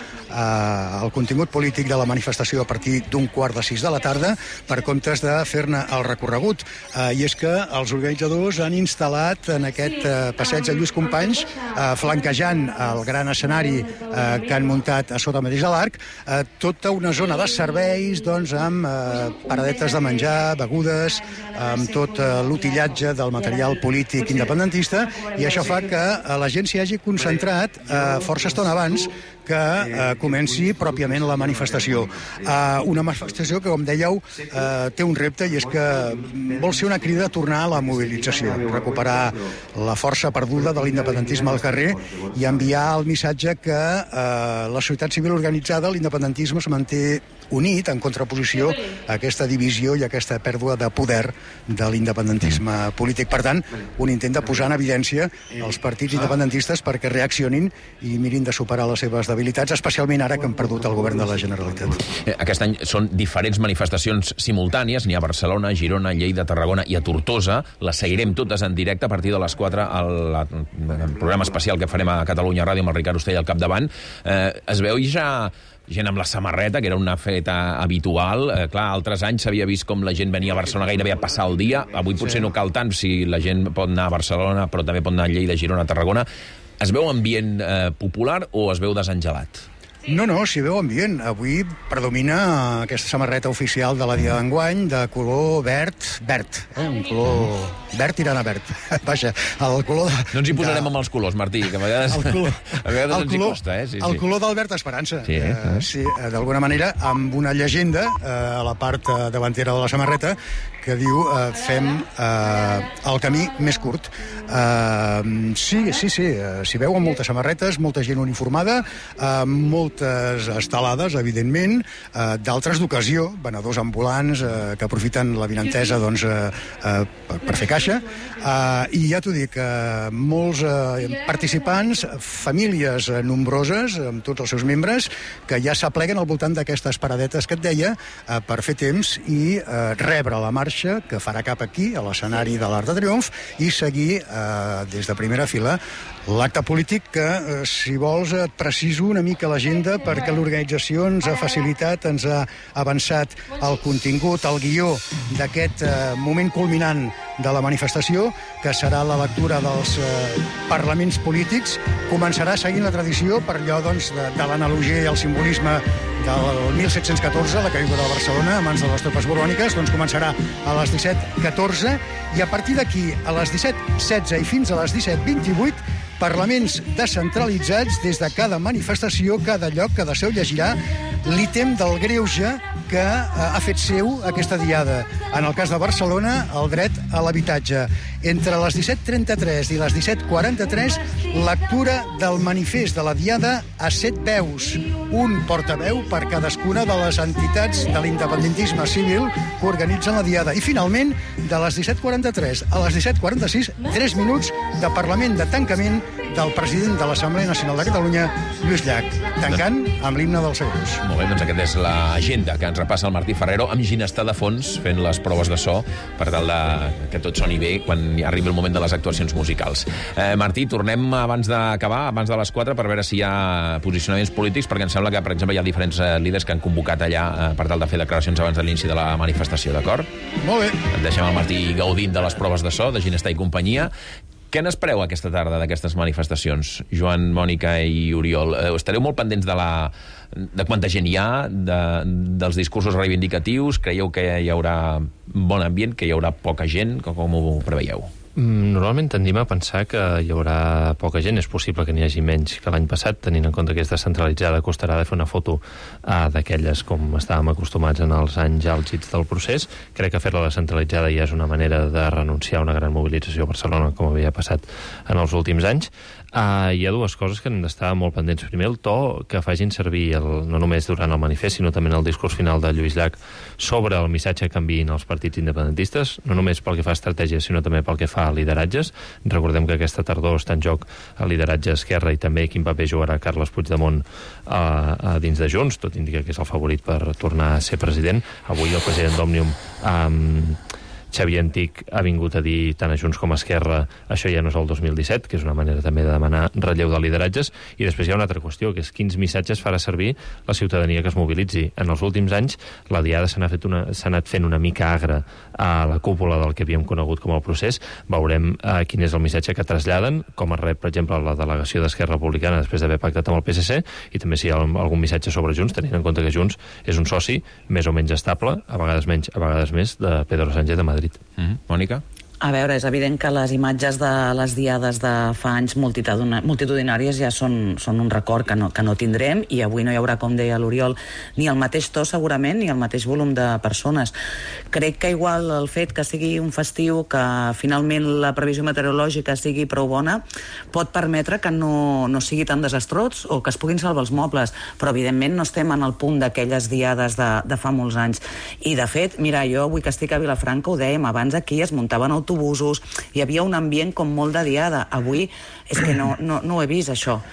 eh, el contingut polític de la manifestació a partir d'un quart de sis de la tarda, per comptes de fer-ne el recorregut. Eh, I és que els organitzadors han instal·lat en aquest eh, passeig de Lluís Companys, eh, flanquejant el gran escenari eh, que han muntat a sota mateix de l'arc, eh, tota una zona de serveis, doncs, amb eh, paradetes de menjar, begudes, amb tot eh, l'utillatge del material polític independentista, i això fa que eh, la gent s'hi hagi concentrat eh, força estona abans que eh, comenci pròpiament la manifestació. Eh, una manifestació que, com dèieu, eh, té un repte, i és que vol ser una crida a tornar a la mobilització, recuperar la força perduda de l'independentisme al carrer i enviar el missatge que eh, la societat civil organitzada, l'independentisme, es manté unit en contraposició a aquesta divisió i a aquesta pèrdua de poder de l'independentisme polític. Per tant, un intent de posar en evidència els partits independentistes perquè reaccionin i mirin de superar les seves debilitats, especialment ara que han perdut el govern de la Generalitat. Aquest any són diferents manifestacions simultànies, n'hi ha a Barcelona, Girona, Barcelona, Lleida, Tarragona i a Tortosa. Les seguirem totes en directe a partir de les quatre al, al programa especial que farem a Catalunya Ràdio amb el Ricard Ostell al capdavant. Eh, es veu ja gent amb la samarreta, que era una feta habitual. Eh, clar, altres anys s'havia vist com la gent venia a Barcelona gairebé a passar el dia. Avui potser sí. no cal tant si la gent pot anar a Barcelona, però també pot anar a Lleida, Girona, Tarragona. Es veu ambient eh, popular o es veu desengelat? No, no, s'hi veu ambient. Avui predomina aquesta samarreta oficial de la dia d'enguany de color verd, verd, eh? un color verd tirant a verd. Vaja, el color de... No ens hi posarem de... amb els colors, Martí, que a vegades, el color, a vegades el ens color, hi costa, eh? Sí, el sí. color del verd Esperança. Sí, eh? eh sí, d'alguna manera, amb una llegenda eh, a la part davantera de la samarreta que diu eh, fem eh, el camí més curt. Eh, sí, sí, sí, eh, s'hi veuen moltes samarretes, molta gent uniformada, eh, moltes estelades, evidentment, eh, d'altres d'ocasió, venedors ambulants eh, que aprofiten la vinentesa doncs, eh, eh, per, per fer caixa, eh, i ja t'ho dic, eh, molts eh, participants, famílies eh, nombroses, amb tots els seus membres, que ja s'apleguen al voltant d'aquestes paradetes que et deia, eh, per fer temps i eh, rebre la marxa que farà cap aquí, a l'escenari de l'Arc de Triomf, i seguir eh, des de primera fila l'acte polític que, eh, si vols, et preciso una mica l'agenda perquè l'organització ens ha facilitat, ens ha avançat el contingut, el guió d'aquest eh, moment culminant de la manifestació, que serà la lectura dels eh, parlaments polítics. Començarà seguint la tradició per allò doncs, de, de l'analogia i el simbolisme del mil set-cents catorze, la caiguda de Barcelona, a mans de les tropes borbòniques, doncs començarà a les disset catorze i a partir d'aquí, a les disset setze i fins a les disset vint-i-vuit, parlaments descentralitzats des de cada manifestació, cada lloc, cada seu llegirà l'ítem del greuge que ha fet seu aquesta diada. En el cas de Barcelona, el dret a l'habitatge. Entre les disset trenta-tres i les disset quaranta-tres, lectura del manifest de la diada a set veus, un portaveu per cadascuna de les entitats de l'independentisme civil que organitzen la diada. I finalment, de les disset quaranta-tres a les disset quaranta-sis, tres minuts de Parlament de tancament del president de l'Assemblea Nacional de Catalunya, Lluís Llach, tancant amb l'himne dels segons. Molt bé, doncs aquesta és l'agenda que ens repassa el Martí Ferrero, amb Ginestar de fons, fent les proves de so, per tal de que tot soni bé quan arribi el moment de les actuacions musicals. Eh, Martí, tornem abans d'acabar, abans de les quatre, per veure si hi ha posicionaments polítics, perquè em sembla que, per exemple, hi ha diferents eh, líders que han convocat allà eh, per tal de fer declaracions abans de l'inici de la manifestació, d'acord? Molt bé. Et deixem el Martí gaudint de les proves de so, de Ginestar i companyia. Què n'espereu aquesta tarda d'aquestes manifestacions, Joan, Mònica i Oriol? Eh, estareu molt pendents de, la, de quanta gent hi ha, de, dels discursos reivindicatius? Creieu que hi haurà bon ambient, que hi haurà poca gent? Com ho preveieu? Normalment tendim a pensar que hi haurà poca gent. És possible que n'hi hagi menys que l'any passat, tenint en compte que és descentralitzada, costarà de fer una foto uh, d'aquelles com estàvem acostumats en els anys àlgids del procés. Crec que fer-la descentralitzada ja és una manera de renunciar a una gran mobilització a Barcelona, com havia passat en els últims anys. Uh, hi ha dues coses que hem d'estar molt pendents. Primer, el to que facin servir, el, no només durant el manifest, sinó també en el discurs final de Lluís Llach, sobre el missatge que enviïn els partits independentistes, no només pel que fa a estratègia, sinó també pel que fa a lideratges. Recordem que aquesta tardor està en joc el lideratge Esquerra i també quin paper jugarà Carles Puigdemont uh, uh, dins de Junts. Tot indica que és el favorit per tornar a ser president. Avui el president d'Òmnium... Um, Xavier Antic ha vingut a dir tant a Junts com a Esquerra això ja no és el dos mil disset, que és una manera també de demanar relleu de lideratges, i després hi ha una altra qüestió, que és quins missatges farà servir la ciutadania que es mobilitzi. En els últims anys la diada s'ha anat, una, anat fent una mica agra a la cúpula del que havíem conegut com el procés. Veurem eh, quin és el missatge que traslladen, com es rep, per exemple, la delegació d'Esquerra Republicana després d'haver pactat amb el P S C, i també si hi ha algun missatge sobre Junts, tenint en compte que Junts és un soci més o menys estable, a vegades menys, a vegades més, de Pedro Sánchez de Madrid. Mm-hmm. Mònica? A veure, és evident que les imatges de les diades de fa anys multitudinàries ja són, són un record que no, que no tindrem, i avui no hi haurà, com deia l'Oriol, ni el mateix to segurament, ni el mateix volum de persones. Crec que igual el fet que sigui un festiu, que finalment la previsió meteorològica sigui prou bona, pot permetre que no, no sigui tan desastrós o que es puguin salvar els mobles, però evidentment no estem en el punt d'aquelles diades de, de fa molts anys. I de fet, mira, jo avui que estic a Vilafranca, ho dèiem abans, aquí es muntaven autobusos, hi havia un ambient com molt de diada. Avui és que no, no, no ho he vist, això.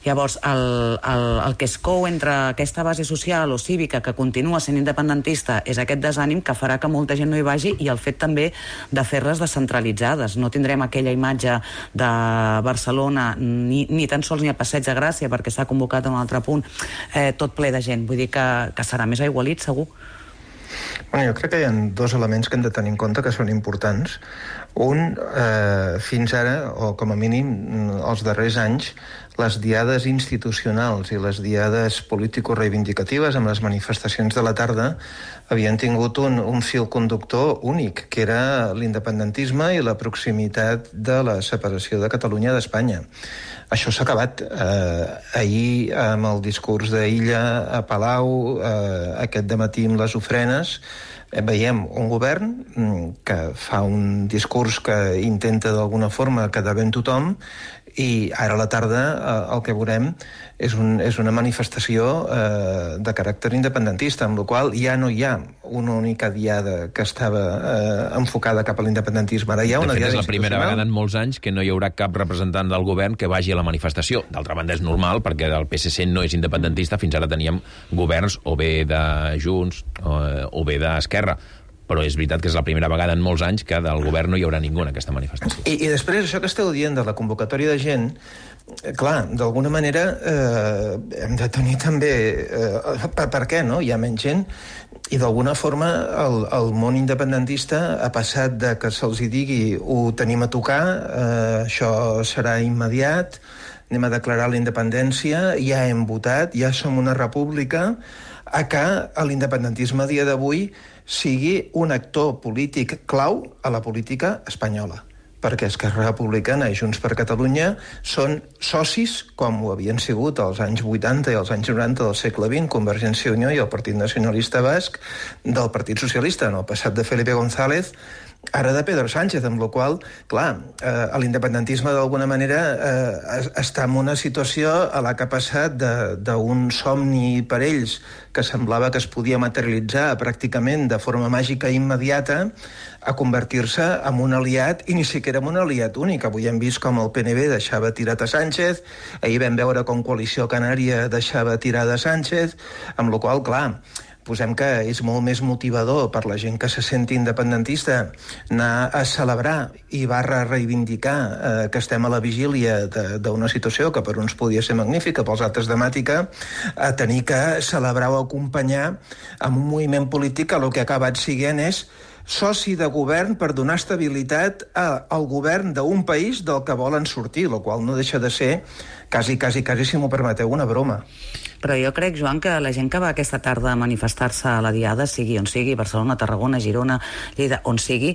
Llavors, el, el, el que es cou entre aquesta base social o cívica que continua sent independentista és aquest desànim que farà que molta gent no hi vagi, i el fet també de fer-les descentralitzades. No tindrem aquella imatge de Barcelona ni, ni tan sols ni a Passeig de Gràcia, perquè s'ha convocat en un altre punt, eh, tot ple de gent. Vull dir que, que serà més aigualit, segur. Bueno, jo crec que hi ha dos elements que hem de tenir en compte que són importants. Un, eh, fins ara, o com a mínim els darrers anys, les diades institucionals i les diades político-reivindicatives amb les manifestacions de la tarda havien tingut un, un fil conductor únic, que era l'independentisme i la proximitat de la separació de Catalunya d'Espanya. Això s'ha acabat. Eh, ahir, amb el discurs d'Illa a Palau, eh, aquest dematí amb les ofrenes, eh, veiem un govern que fa un discurs que intenta d'alguna forma quedar bé amb tothom, i ara a la tarda eh, el que veurem és, un, és una manifestació eh, de caràcter independentista, amb la qual ja no hi ha una única diada que estava eh, enfocada cap a l'independentisme. Ara hi ha una de fet, diada és la primera vegada en molts anys que no hi haurà cap representant del govern que vagi a la manifestació. D'altra banda, és normal, perquè el P S C no és independentista. Fins ara teníem governs o bé de Junts o, o bé d'Esquerra. Però és veritat que és la primera vegada en molts anys que del govern no hi haurà ningú en aquesta manifestació. I, i després, això que esteu dient de la convocatòria de gent, eh, clar, d'alguna manera eh, hem de tenir també... Eh, per, per què, no? Hi ha menys gent, i d'alguna forma el, el món independentista ha passat de que se'ls hi digui ho tenim a tocar, eh, això serà immediat, anem a declarar la independència, ja hem votat, ja som una república, a que l'independentisme a dia d'avui sigui un actor polític clau a la política espanyola, perquè Esquerra Republicana i Junts per Catalunya són socis, com ho havien sigut als anys vuitanta i als anys noranta del segle vint, Convergència i Unió i el Partit Nacionalista Basc, del Partit Socialista, en el passat de Felipe González, ara de Pedro Sánchez, amb la qual cosa, clar, eh, l'independentisme d'alguna manera eh, està en una situació a la que ha passat d'un somni per ells que semblava que es podia materialitzar pràcticament de forma màgica i immediata a convertir-se en un aliat, i ni siquiera en un aliat únic. Avui hem vist com el P N B deixava tirat a Sánchez, ahir vam veure com Coalició Canària deixava tirada a Sánchez, amb la qual cosa, clar, posem que és molt més motivador per la gent que se senti independentista anar a celebrar i barra reivindicar eh, que estem a la vigília d'una situació que per uns podia ser magnífica, pels altres dramàtica, a tenir que celebrar o acompanyar amb un moviment polític que el que ha acabat siguent és soci de govern per donar estabilitat a, al govern d'un país del que volen sortir, el qual no deixa de ser quasi, quasi, quasi, si m'ho permeteu, una broma. Però jo crec, Joan, que la gent que va aquesta tarda a manifestar-se a la Diada, sigui on sigui, Barcelona, Tarragona, Girona, Lleida, on sigui,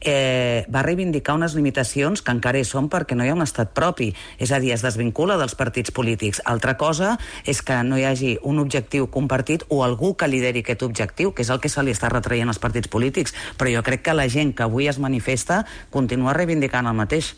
eh, va reivindicar unes limitacions que encara hi són perquè no hi ha un estat propi. És a dir, es desvincula dels partits polítics. Altra cosa és que no hi hagi un objectiu compartit o algú que lideri aquest objectiu, que és el que se li està retraient als partits polítics. Però jo crec que la gent que avui es manifesta continua reivindicant el mateix.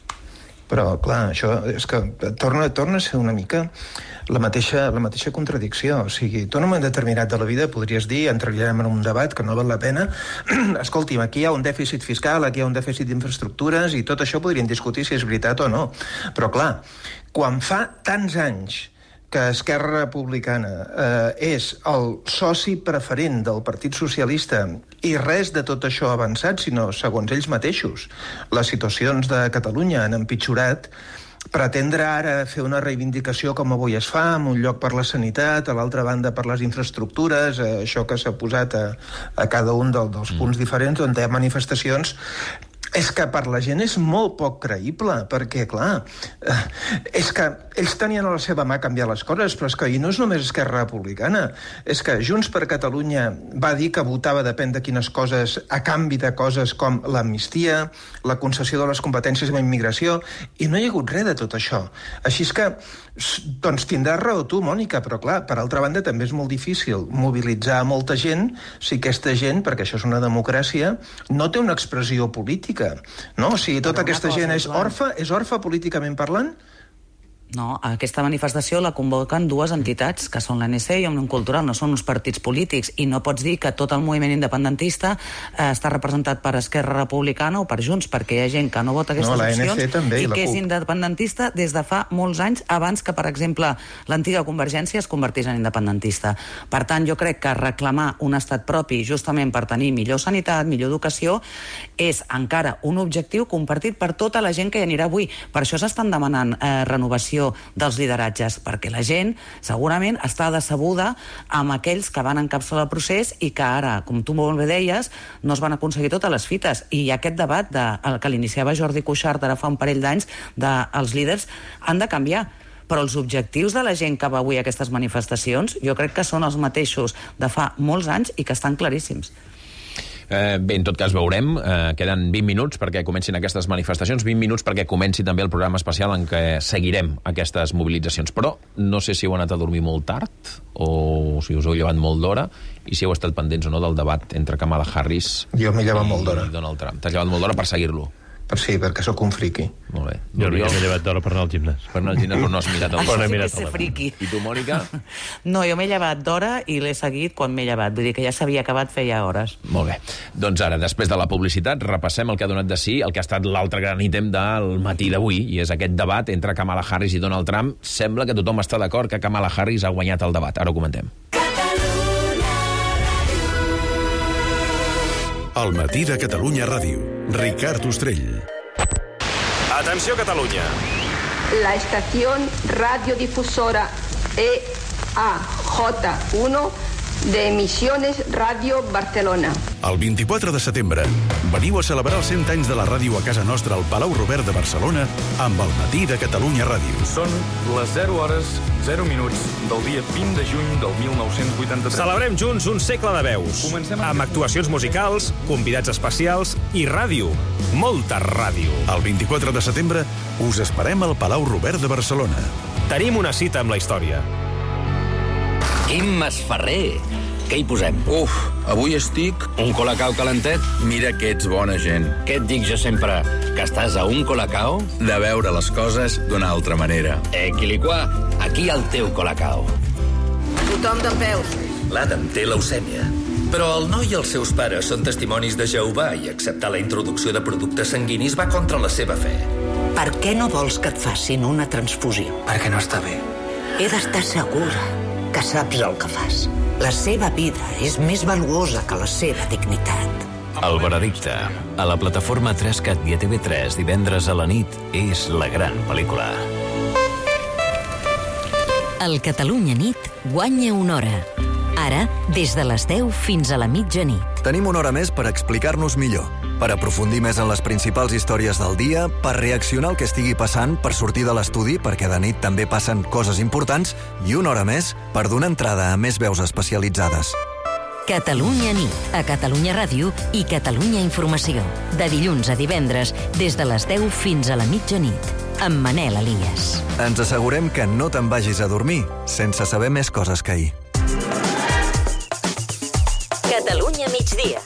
Però, clar, això és que torna, torna a ser una mica la mateixa, la mateixa contradicció. O sigui, tu en un moment determinat de la vida podries dir, entrarem en un debat que no val la pena, escolti'm, aquí hi ha un dèficit fiscal, aquí hi ha un dèficit d'infraestructures, i tot això podríem discutir si és veritat o no. Però, clar, quan fa tants anys que Esquerra Republicana eh, és el soci preferent del Partit Socialista i res de tot això ha avançat, sinó, segons ells mateixos, les situacions de Catalunya han empitjorat, pretendre ara fer una reivindicació com avui es fa, amb un lloc per la sanitat, a l'altra banda per les infraestructures, eh, això que s'ha posat a, a cada un del, dels punts diferents on hi ha manifestacions, és que per la gent és molt poc creïble, perquè, clar, eh, és que ells tenien a la seva mà canviar les coses, però és que no és només Esquerra Republicana, és que Junts per Catalunya va dir que votava depèn de quines coses, a canvi de coses com l'amnistia, la concessió de les competències en la immigració, i no hi ha hagut res de tot això. Així és que, doncs tindràs raó tu, Mònica, però clar, per altra banda també és molt difícil mobilitzar molta gent si aquesta gent, perquè això és una democràcia, no té una expressió política. No? O sigui, tota aquesta gent és orfa, és orfa políticament parlant? No, aquesta manifestació la convoquen dues entitats, que són l'A N C i Òmnium Cultural, no són uns partits polítics, i no pots dir que tot el moviment independentista eh, està representat per Esquerra Republicana o per Junts, perquè hi ha gent que no vota aquestes no, opcions també, i, i que és C U P. independentista des de fa molts anys, abans que, per exemple, l'antiga Convergència es convertís en independentista. Per tant, jo crec que reclamar un estat propi justament per tenir millor sanitat, millor educació, és encara un objectiu compartit per tota la gent que hi anirà avui. Per això s'estan demanant eh, renovació dels lideratges, perquè la gent segurament està decebuda amb aquells que van encapçalar el procés i que ara, com tu molt bé deies, no es van aconseguir totes les fites. I aquest debat de, el que l'iniciava Jordi Cuixart ara fa un parell d'anys, dels líders, han de canviar. Però els objectius de la gent que va avui a aquestes manifestacions jo crec que són els mateixos de fa molts anys i que estan claríssims. Eh, bé, en tot cas veurem, eh, queden vint minuts perquè comencin aquestes manifestacions, vint minuts perquè comenci també el programa especial en què seguirem aquestes mobilitzacions, però no sé si heu anat a dormir molt tard o si us heu llevat molt d'hora i si heu estat pendents o no del debat entre Kamala Harris jo m'he llevat i molt d'hora. Donald Trump. T'has llevat molt d'hora per seguir-lo? Sí, perquè sóc un friqui. Molt bé. Jo m'he llevat d'hora per anar al gimnàs. Per anar al gimnàs, però no has mirat el Això sí que mirat és ser friqui. I tu, Mònica? No, jo m'he llevat d'hora i l'he seguit quan m'he llevat. Vull dir que ja s'havia acabat feia hores. Molt bé. Doncs ara, després de la publicitat, repassem el que ha donat de si, el que ha estat l'altre gran ítem del matí d'avui, i és aquest debat entre Kamala Harris i Donald Trump. Sembla que tothom està d'acord que Kamala Harris ha guanyat el debat. Ara ho comentem. El matí de Catalunya Ràdio. Ricard Ostrell. Atenció, Catalunya. La estación radiodifusora E A J uno de Emisiones Radio Barcelona. El vint-i-quatre de setembre veniu a celebrar els cent anys de la ràdio a casa nostra al Palau Robert de Barcelona amb el matí de Catalunya Ràdio. Són les zero hores, zero minuts del dia vint de juny del mil nou-cents vuitanta-tres. Celebrem junts un segle de veus. Comencem amb actuacions musicals, convidats especials i ràdio. Molta ràdio. El vint-i-quatre de setembre us esperem al Palau Robert de Barcelona. Tenim una cita amb la història. Quim Masferrer. Què hi posem? Uf, avui estic... Un colacao calentet? Mira que ets bona gent. Què et dic jo sempre? Que estàs a un colacao? De veure les coses d'una altra manera. Equiliquà, aquí el teu colacao. Tothom de peus. L'Adam té leucèmia, però el noi i els seus pares són testimonis de Jehovà i acceptar la introducció de productes sanguinis va contra la seva fe. Per què no vols que et facin una transfusió? Perquè no està bé. He d'estar segura que saps el que fas. La seva vida és més valuosa que la seva dignitat. El veredicte. A la plataforma tres cat i a T V tres divendres a la nit és la gran pel·lícula. El Catalunya Nit guanya una hora. Ara, des de les deu fins a la mitjanit. Tenim una hora més per explicar-nos millor, per aprofundir més en les principals històries del dia, per reaccionar al que estigui passant, per sortir de l'estudi, perquè de nit també passen coses importants, i una hora més per donar entrada a més veus especialitzades. Catalunya Nit, a Catalunya Ràdio i Catalunya Informació. De dilluns a divendres, des de les deu fins a la mitjanit, amb Manel Elias. Ens assegurem que no te'n vagis a dormir sense saber més coses que ahir. Catalunya migdia.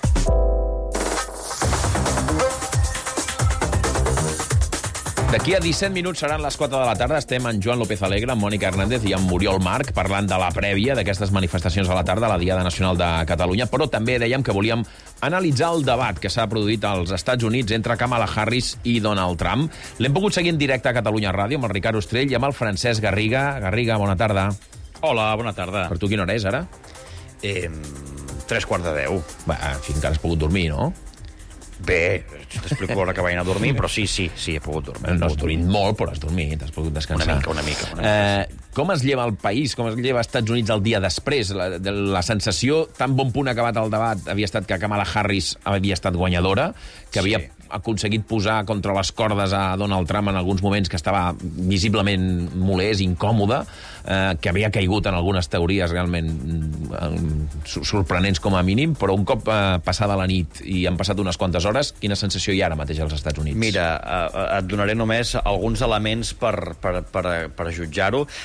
D'aquí a disset minuts seran les quatre de la tarda. Estem amb Joan López Alegre, amb Mònica Hernández i amb Muriol Marc parlant de la prèvia d'aquestes manifestacions a la tarda a la Diada Nacional de Catalunya, però també dèiem que volíem analitzar el debat que s'ha produït als Estats Units entre Kamala Harris i Donald Trump. L'hem pogut seguir en directe a Catalunya Ràdio amb el Ricard Ostrell i amb el Francesc Garriga. Garriga, bona tarda. Hola, bona tarda. Per tu quina hora és, ara? Eh, tres quarts de deu. Va, en fi, encara has pogut dormir, no? Bé, t'explico l'hora que vaig anar a dormir, però sí, sí, sí, he pogut dormir. No has dormit molt, però has dormit, has pogut descansar. Una mica, una mica. Una mica. Eh, com es lleva el país, com es lleva als Estats Units el dia després? La, de, la sensació, tan bon punt acabat el debat, havia estat que Kamala Harris havia estat guanyadora, que havia sí. aconseguit posar contra les cordes a Donald Trump en alguns moments que estava visiblement molest, incòmode, eh, que havia caigut en algunes teories realment eh, sorprenents com a mínim, però un cop eh, passada la nit i han passat unes quantes hores, quina sensació hi ha ara mateix als Estats Units? Mira, eh, et donaré només alguns elements per, per, per, per jutjar-ho.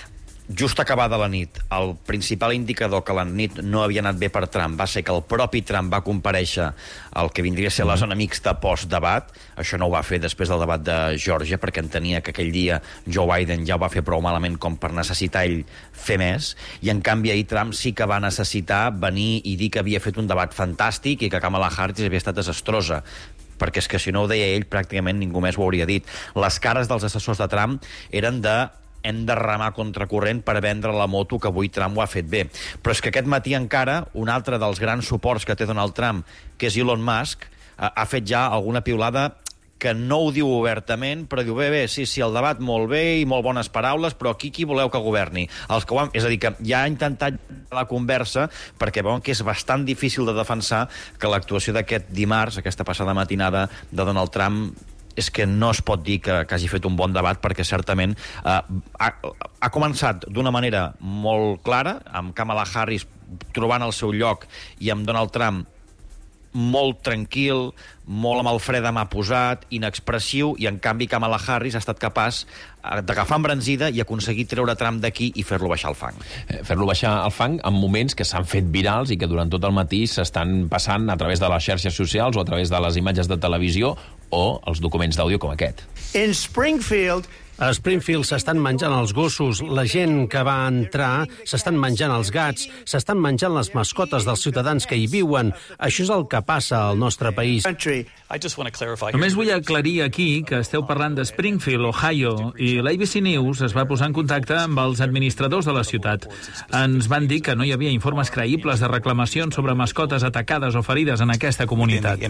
just acabada la nit, el principal indicador que la nit no havia anat bé per Trump va ser que el propi Trump va comparèixer al que vindria a ser la zona mixta post-debat. Això no ho va fer després del debat de Geòrgia, perquè entenia que aquell dia Joe Biden ja ho va fer prou malament com per necessitar ell fer més, i en canvi ahir Trump sí que va necessitar venir i dir que havia fet un debat fantàstic i que Kamala Harris havia estat desastrosa, perquè és que si no ho deia ell pràcticament ningú més ho hauria dit. Les cares dels assessors de Trump eren de hem de remar contracorrent per vendre la moto, que avui Trump ho ha fet bé. Però és que aquest matí encara, un altre dels grans suports que té Donald Trump, que és Elon Musk, ha fet ja alguna piulada que no ho diu obertament, però diu, bé, bé, sí, sí, el debat molt bé i molt bones paraules, però aquí qui voleu que governi? Els que ho han... És a dir, que ja ha intentat la conversa perquè veuen que és bastant difícil de defensar que l'actuació d'aquest dimarts, aquesta passada matinada de Donald Trump, és que no es pot dir que, que hagi fet un bon debat, perquè certament eh, ha, ha començat d'una manera molt clara, amb Kamala Harris trobant el seu lloc i amb Donald Trump molt tranquil, molt amb el fre de mà posat, inexpressiu, i en canvi Kamala Harris ha estat capaç d'agafar embranzida i aconseguir treure Trump d'aquí i fer-lo baixar al fang. Eh, fer-lo baixar al fang en moments que s'han fet virals i que durant tot el matí s'estan passant a través de les xarxes socials o a través de les imatges de televisió o els documents d'àudio com aquest. In Springfield, a Springfield s'estan menjant els gossos, la gent que va entrar s'estan menjant els gats, s'estan menjant les mascotes dels ciutadans que hi viuen. Això és el que passa al nostre país. Només vull aclarir aquí que esteu parlant de Springfield, Ohio, i l'A B C News es va posar en contacte amb els administradors de la ciutat. Ens van dir que no hi havia informes creïbles de reclamacions sobre mascotes atacades o ferides en aquesta comunitat.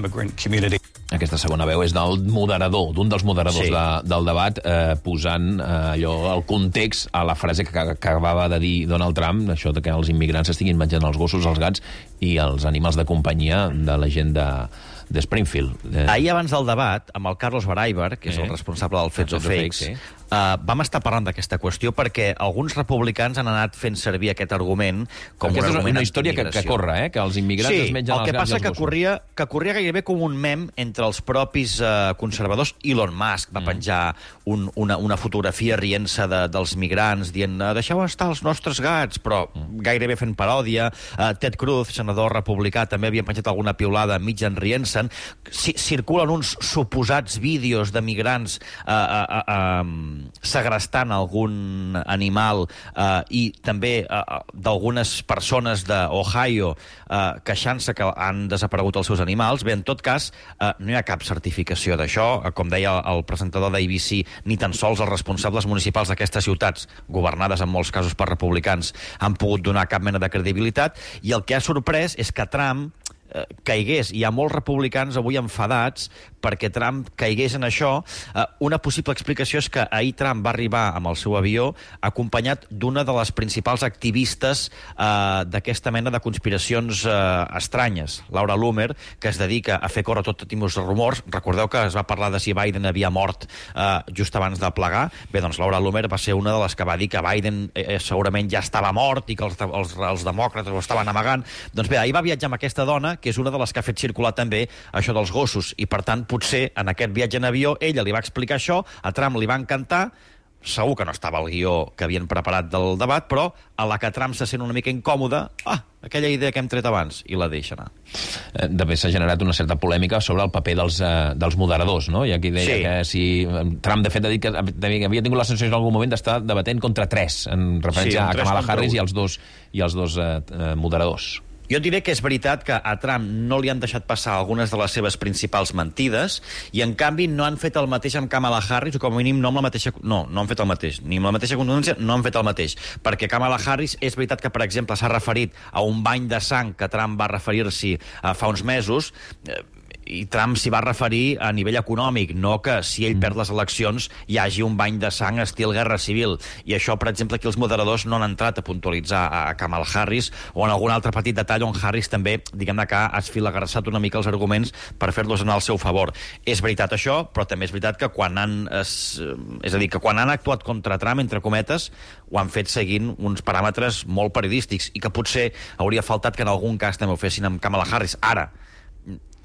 Aquesta segona veu és del moderador, d'un dels moderadors Sí. de, del debat, eh, posant eh, allò, el context a la frase que, que acabava de dir Donald Trump, això de que els immigrants estiguin menjant els gossos, els gats i els animals de companyia de la gent de, de Springfield. Eh... Ahir, abans del debat, amb el Carlos Baraiber, que és Eh. el responsable del Fets o Fets o Fakes, Fakes, sí. Uh, vam estar parlant d'aquesta qüestió perquè alguns republicans han anat fent servir aquest argument com Aquesta un és argument una història que, que corre, eh? Que els immigrants sí, es mengen el els que gats passa i els que gossos. corria, que corria gairebé com un mem entre els propis uh, conservadors. Elon Musk va penjar un, una, una fotografia rient-se de, dels migrants dient deixeu estar els nostres gats, però gairebé fent paròdia. Uh, Ted Cruz, senador republicà, també havia penjat alguna piulada mig enrient-se'n. Si, circulen uns suposats vídeos de migrants uh, uh, uh, uh, segrestant algun animal eh, i també eh, d'algunes persones d'Ohio eh, queixant-se que han desaparegut els seus animals. Bé, en tot cas, eh, no hi ha cap certificació d'això. Eh, com deia el presentador d'A B C, ni tan sols els responsables municipals d'aquestes ciutats, governades en molts casos per republicans, han pogut donar cap mena de credibilitat, i el que ha sorprès és que Trump eh, caigués. Hi ha molts republicans avui enfadats perquè Trump caigués en això. Eh, una possible explicació és que ahir Trump va arribar amb el seu avió acompanyat d'una de les principals activistes eh, d'aquesta mena de conspiracions eh, estranyes, Laura Loomer, que es dedica a fer córrer tot tipus de rumors. Recordeu que es va parlar de si Biden havia mort eh, just abans de plegar. Bé, doncs Laura Loomer va ser una de les que va dir que Biden eh, segurament ja estava mort i que els, els, els demòcrates ho estaven amagant. Doncs bé, ahir va viatjar amb aquesta dona, que és una de les que ha fet circular també això dels gossos, i per tant potser en aquest viatge en avió ella li va explicar això, a Trump li va encantar, segur que no estava al guió que havien preparat del debat, però a la que Trump se sent una mica incòmode, ah, aquella idea que hem tret abans, i la deixa anar. Eh, També s'ha generat una certa polèmica sobre el paper dels, eh, dels moderadors, no? Hi ha qui deia Sí. que si... Trump, de fet, ha dit que havia tingut la sensació en algun moment d'estar debatent contra tres, en referència Sí, un a tres Kamala contra Harris un. i els dos, i els dos eh, eh, moderadors. Jo diré que és veritat que a Trump no li han deixat passar algunes de les seves principals mentides, i en canvi no han fet el mateix amb Kamala Harris, o com a mínim no amb la mateixa... No, no han fet el mateix. Ni amb la mateixa contundència no han fet el mateix. Perquè Kamala Harris és veritat que, per exemple, s'ha referit a un bany de sang que Trump va referir-s'hi eh, fa uns mesos, eh, i Trump s'hi va referir a nivell econòmic, no que si ell perd les eleccions hi hagi un bany de sang estil guerra civil. I això, per exemple, aquí els moderadors no han entrat a puntualitzar a Kamala Harris, o en algun altre petit detall on Harris també, diguem-ne que ha esfilagrassat una mica els arguments per fer-los anar al seu favor. És veritat això, però també és veritat que quan han, es, és a dir, que quan han actuat contra Trump, entre cometes, ho han fet seguint uns paràmetres molt periodístics, i que potser hauria faltat que en algun cas també ho fessin amb Kamala Harris. Ara,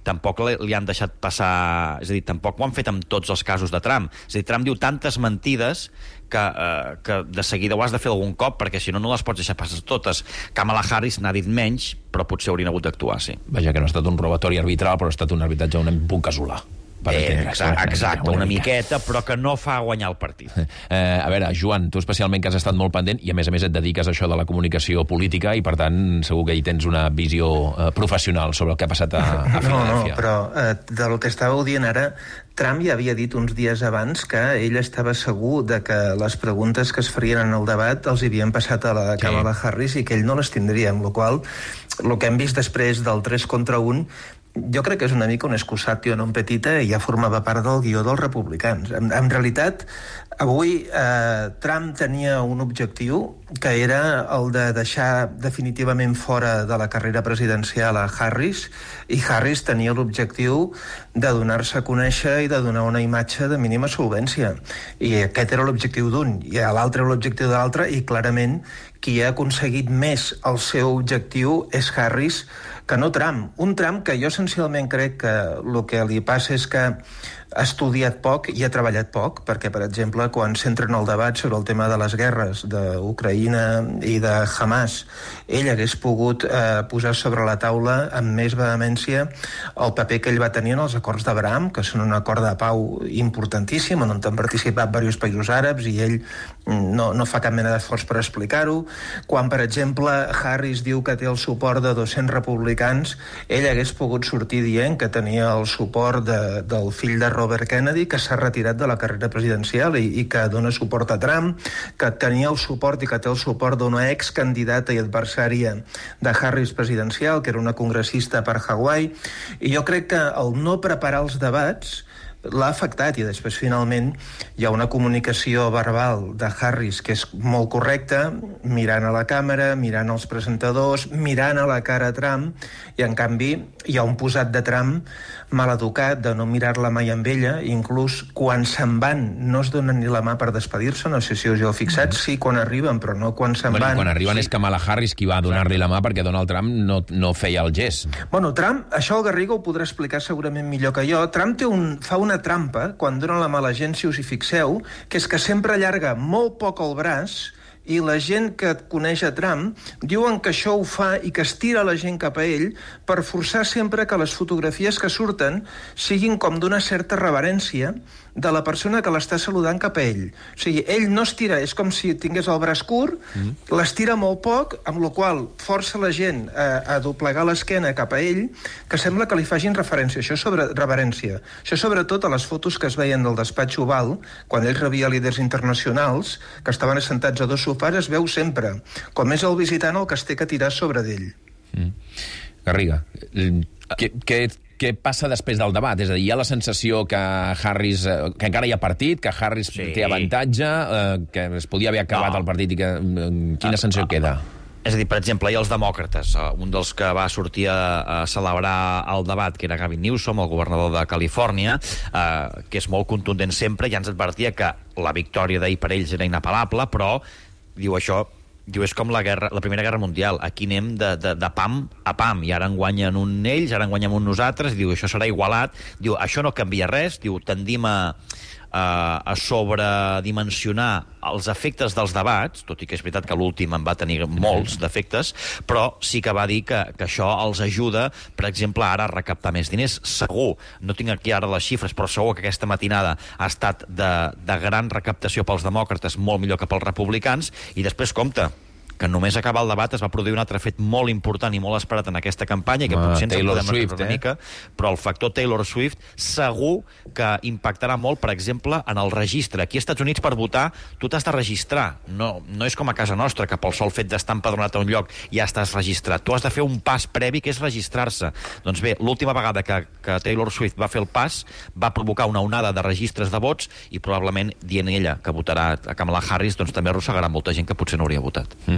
tampoc li han deixat passar... És a dir, tampoc ho han fet amb tots els casos de Trump. És a dir, Trump diu tantes mentides que, eh, que de seguida ho has de fer algun cop, perquè si no, no les pots deixar passar totes. Kamala Harris n'ha dit menys, però potser haurien hagut d'actuar, sí. Vaja, que no ha estat un robatori arbitral, però ha estat un arbitratge un punt casolà. Eh, exacte, exacte, una, una miqueta, però que no fa guanyar el partit. Eh, a veure, Joan, tu especialment que has estat molt pendent i a més a més et dediques a això de la comunicació política i per tant segur que hi tens una visió eh, professional sobre el que ha passat a, a Filadèlfia. No, no, però eh, del que estàveu dient ara, Trump ja havia dit uns dies abans que ell estava segur de que les preguntes que es farien en el debat els havien passat a la sí. Kamala Harris i que ell no les tindria, amb la qual cosa el que hem vist després del tres contra un jo crec que és una mica un excusatio non petita i ja formava part del guió dels republicans. En, en realitat, avui eh, Trump tenia un objectiu que era el de deixar definitivament fora de la carrera presidencial a Harris, i Harris tenia l'objectiu de donar-se a conèixer i de donar una imatge de mínima solvència. I aquest era l'objectiu d'un, i l'altre era l'objectiu de l'altre, i clarament qui ha aconseguit més el seu objectiu és Harris que no Trump. Un Trump que jo essencialment crec que el que li passa és que ha estudiat poc i ha treballat poc, perquè, per exemple, quan s'entra en el debat sobre el tema de les guerres d'Ucraïna i de Hamas, ell hagués pogut eh, posar sobre la taula amb més vehemència el paper que ell va tenir en els acords d'Abraham, que són un acord de pau importantíssim, on han participat diversos països àrabs, i ell no, no fa cap mena d'esforç per explicar-ho. Quan, per exemple, Harris diu que té el suport de dos-cents republicans, ell hagués pogut sortir dient que tenia el suport de, del fill de Robert Kennedy, que s'ha retirat de la carrera presidencial i, i que dona suport a Trump, que tenia el suport i que té el suport d'una excandidata i adversària de Harris presidencial, que era una congressista per Hawaii. I jo crec que el no preparar els debats l'ha afectat, i després finalment hi ha una comunicació verbal de Harris que és molt correcta, mirant a la càmera, mirant als presentadors, mirant a la cara a Trump, i en canvi hi ha un posat de Trump mal educat, de no mirar-la mai amb ella, inclús quan se'n van no es donen ni la mà per despedir-se, no sé si us hi heu fixat, sí quan arriben, però no quan se'n bueno, van. Quan arriben sí. És Kamala Harris qui va donar-li la mà perquè Donald Trump no, no feia el gest. Bueno, Trump, això el Garriga ho podrà explicar segurament millor que jo. Trump té un, fa una trampa quan dona la mà a la gent, si us hi fixeu, que és que sempre allarga molt poc el braç, i la gent que coneix a Trump diuen que això ho fa i que estira la gent cap a ell per forçar sempre que les fotografies que surten siguin com d'una certa reverència de la persona que l'està saludant cap a ell. O sigui, ell no estira, és com si tingués el braç curt, mm. l'estira molt poc, amb la qual força la gent a, a doblegar l'esquena cap a ell, que sembla que li facin referència. Això sobre reverència. Això sobretot a les fotos que es veien del despatx Oval, quan ell rebia líders internacionals, que estaven assentats a dos sofàs, es veu sempre. Com és el visitant el que es té que tirar sobre d'ell. Mm. Garriga, què, què, què passa després del debat? És a dir, hi ha la sensació que Harris, eh, que encara hi ha partit, que Harris sí. té avantatge, eh, que es podia haver acabat no. el partit i que... Eh, quina sensació ah, queda? És a dir, per exemple, hi ha els demòcrates, un dels que va sortir a, a celebrar el debat, que era Gavin Newsom, el governador de Califòrnia, eh, que és molt contundent sempre, ja ens advertia que la victòria d'ahir per ells era inapel·lable, però diu això... Diu, és com la, guerra, la Primera Guerra Mundial. Aquí anem de, de, de pam a pam. I ara en guanyen un ells, ara en guanyem un nosaltres. I diu, això serà igualat. Diu, això no canvia res. Diu, tendim a, a, a sobredimensionar els efectes dels debats, tot i que és veritat que l'últim en va tenir molts d'efectes, però sí que va dir que, que això els ajuda, per exemple, ara a recaptar més diners. Segur, no tinc aquí ara les xifres, però segur que aquesta matinada ha estat de, de gran recaptació pels demòcrates, molt millor que pels republicans, i després, compte, que només acabar el debat es va produir un altre fet molt important i molt esperat en aquesta campanya, que ah, potser ens Taylor en podem Swift, una mica, eh? Però el factor Taylor Swift segur que impactarà molt, per exemple, en el registre. Aquí als Estats Units, per votar, tu t'has de registrar. No, no és com a casa nostra, que pel sol fet d'estar empadronat a un lloc ja estàs registrat. Tu has de fer un pas previ, que és registrar-se. Doncs bé, l'última vegada que, que Taylor Swift va fer el pas, va provocar una onada de registres de vots i probablement, dient ella que votarà a Kamala Harris, doncs també arrossegarà molta gent que potser no hauria votat. Mm-hmm.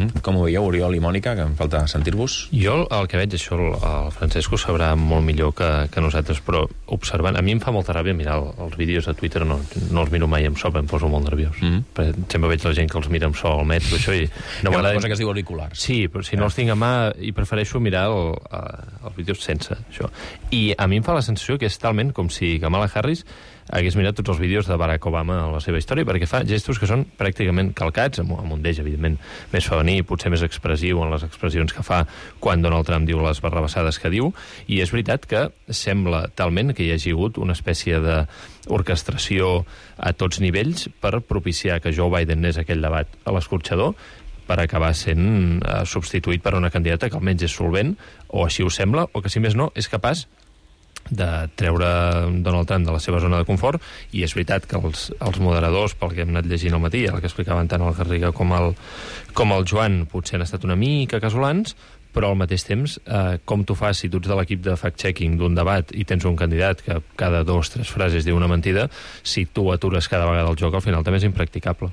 Mm, com ho veieu, Oriol i Mònica, que em falta sentir-vos? Jo el que veig, això el, el Francesc ho sabrà molt millor que, que nosaltres, però observant, a mi em fa molta ràbia mirar el, els vídeos de Twitter, no, no els miro mai amb so, em poso molt nerviós. Mm. Perquè sempre veig la gent que els mira amb so al metro, això, i no hi ha una cosa que es diu auriculars. Sí, però si no els tinc a mà, i prefereixo mirar el, el, els vídeos sense això. I a mi em fa la sensació que és talment com si Kamala Harris hagués mirat tots els vídeos de Barack Obama en la seva història, perquè fa gestos que són pràcticament calcats, amb, amb un deix, evidentment, més femení, potser més expressiu en les expressions que fa quan Donald Trump diu les barrabassades que diu, i és veritat que sembla talment que hi hagi hagut una espècie d'orquestració a tots nivells per propiciar que Joe Biden anés aquell debat a l'escorxador, per acabar sent eh, substituït per una candidata que almenys és solvent, o així ho sembla, o que, si més no, és capaç de treure Donald Trump de la seva zona de confort, i és veritat que els, els moderadors, pel que hem anat llegint al matí, el que explicaven tant el Garriga com el, com el Joan, potser han estat una mica casolans, però al mateix temps, eh, com tu fas si tu ets de l'equip de fact-checking d'un debat i tens un candidat que cada dos, tres frases diu una mentida, si tu atures cada vegada el joc, al final també és impracticable.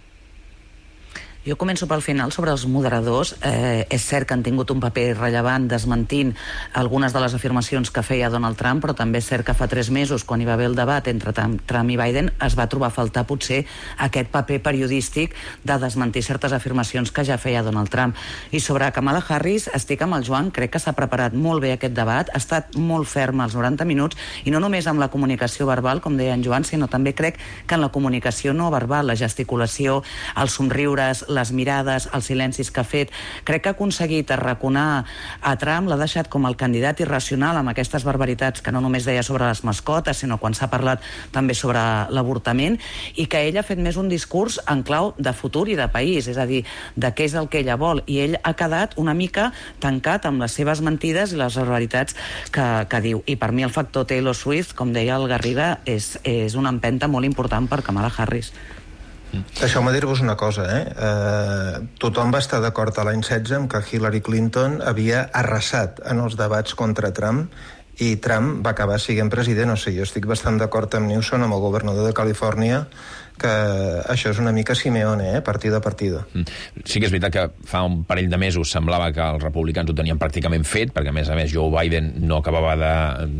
Jo començo pel final sobre els moderadors. Eh, és cert que han tingut un paper rellevant desmentint algunes de les afirmacions que feia Donald Trump, però també és cert que fa tres mesos, quan hi va haver el debat entre Trump i Biden, es va trobar a faltar potser aquest paper periodístic de desmentir certes afirmacions que ja feia Donald Trump. I sobre Kamala Harris, estic amb el Joan, crec que s'ha preparat molt bé aquest debat, ha estat molt ferm als noranta minuts, i no només amb la comunicació verbal, com deia en Joan, sinó també crec que en la comunicació no verbal, la gesticulació, els somriures, les mirades, els silencis que ha fet. Crec que ha aconseguit arraconar a Trump, l'ha deixat com el candidat irracional amb aquestes barbaritats que no només deia sobre les mascotes, sinó quan s'ha parlat també sobre l'avortament, i que ell ha fet més un discurs en clau de futur i de país, és a dir, de què és el que ella vol, i ell ha quedat una mica tancat amb les seves mentides i les barbaritats que, que diu. I per mi el factor Taylor Swift, com deia el Garriga, és, és una empenta molt important per Kamala Harris. Deixeu-me dir-vos una cosa, eh? eh? Tothom va estar d'acord a l'any setze amb que Hillary Clinton havia arrasat en els debats contra Trump, i Trump va acabar sent president. O sigui, jo estic bastant d'acord amb Newsom, amb el governador de Califòrnia, que això és una mica Simeone, eh? Partida a partida. Sí que és veritat que fa un parell de mesos semblava que els republicans ho tenien pràcticament fet, perquè a més a més Joe Biden no acabava de,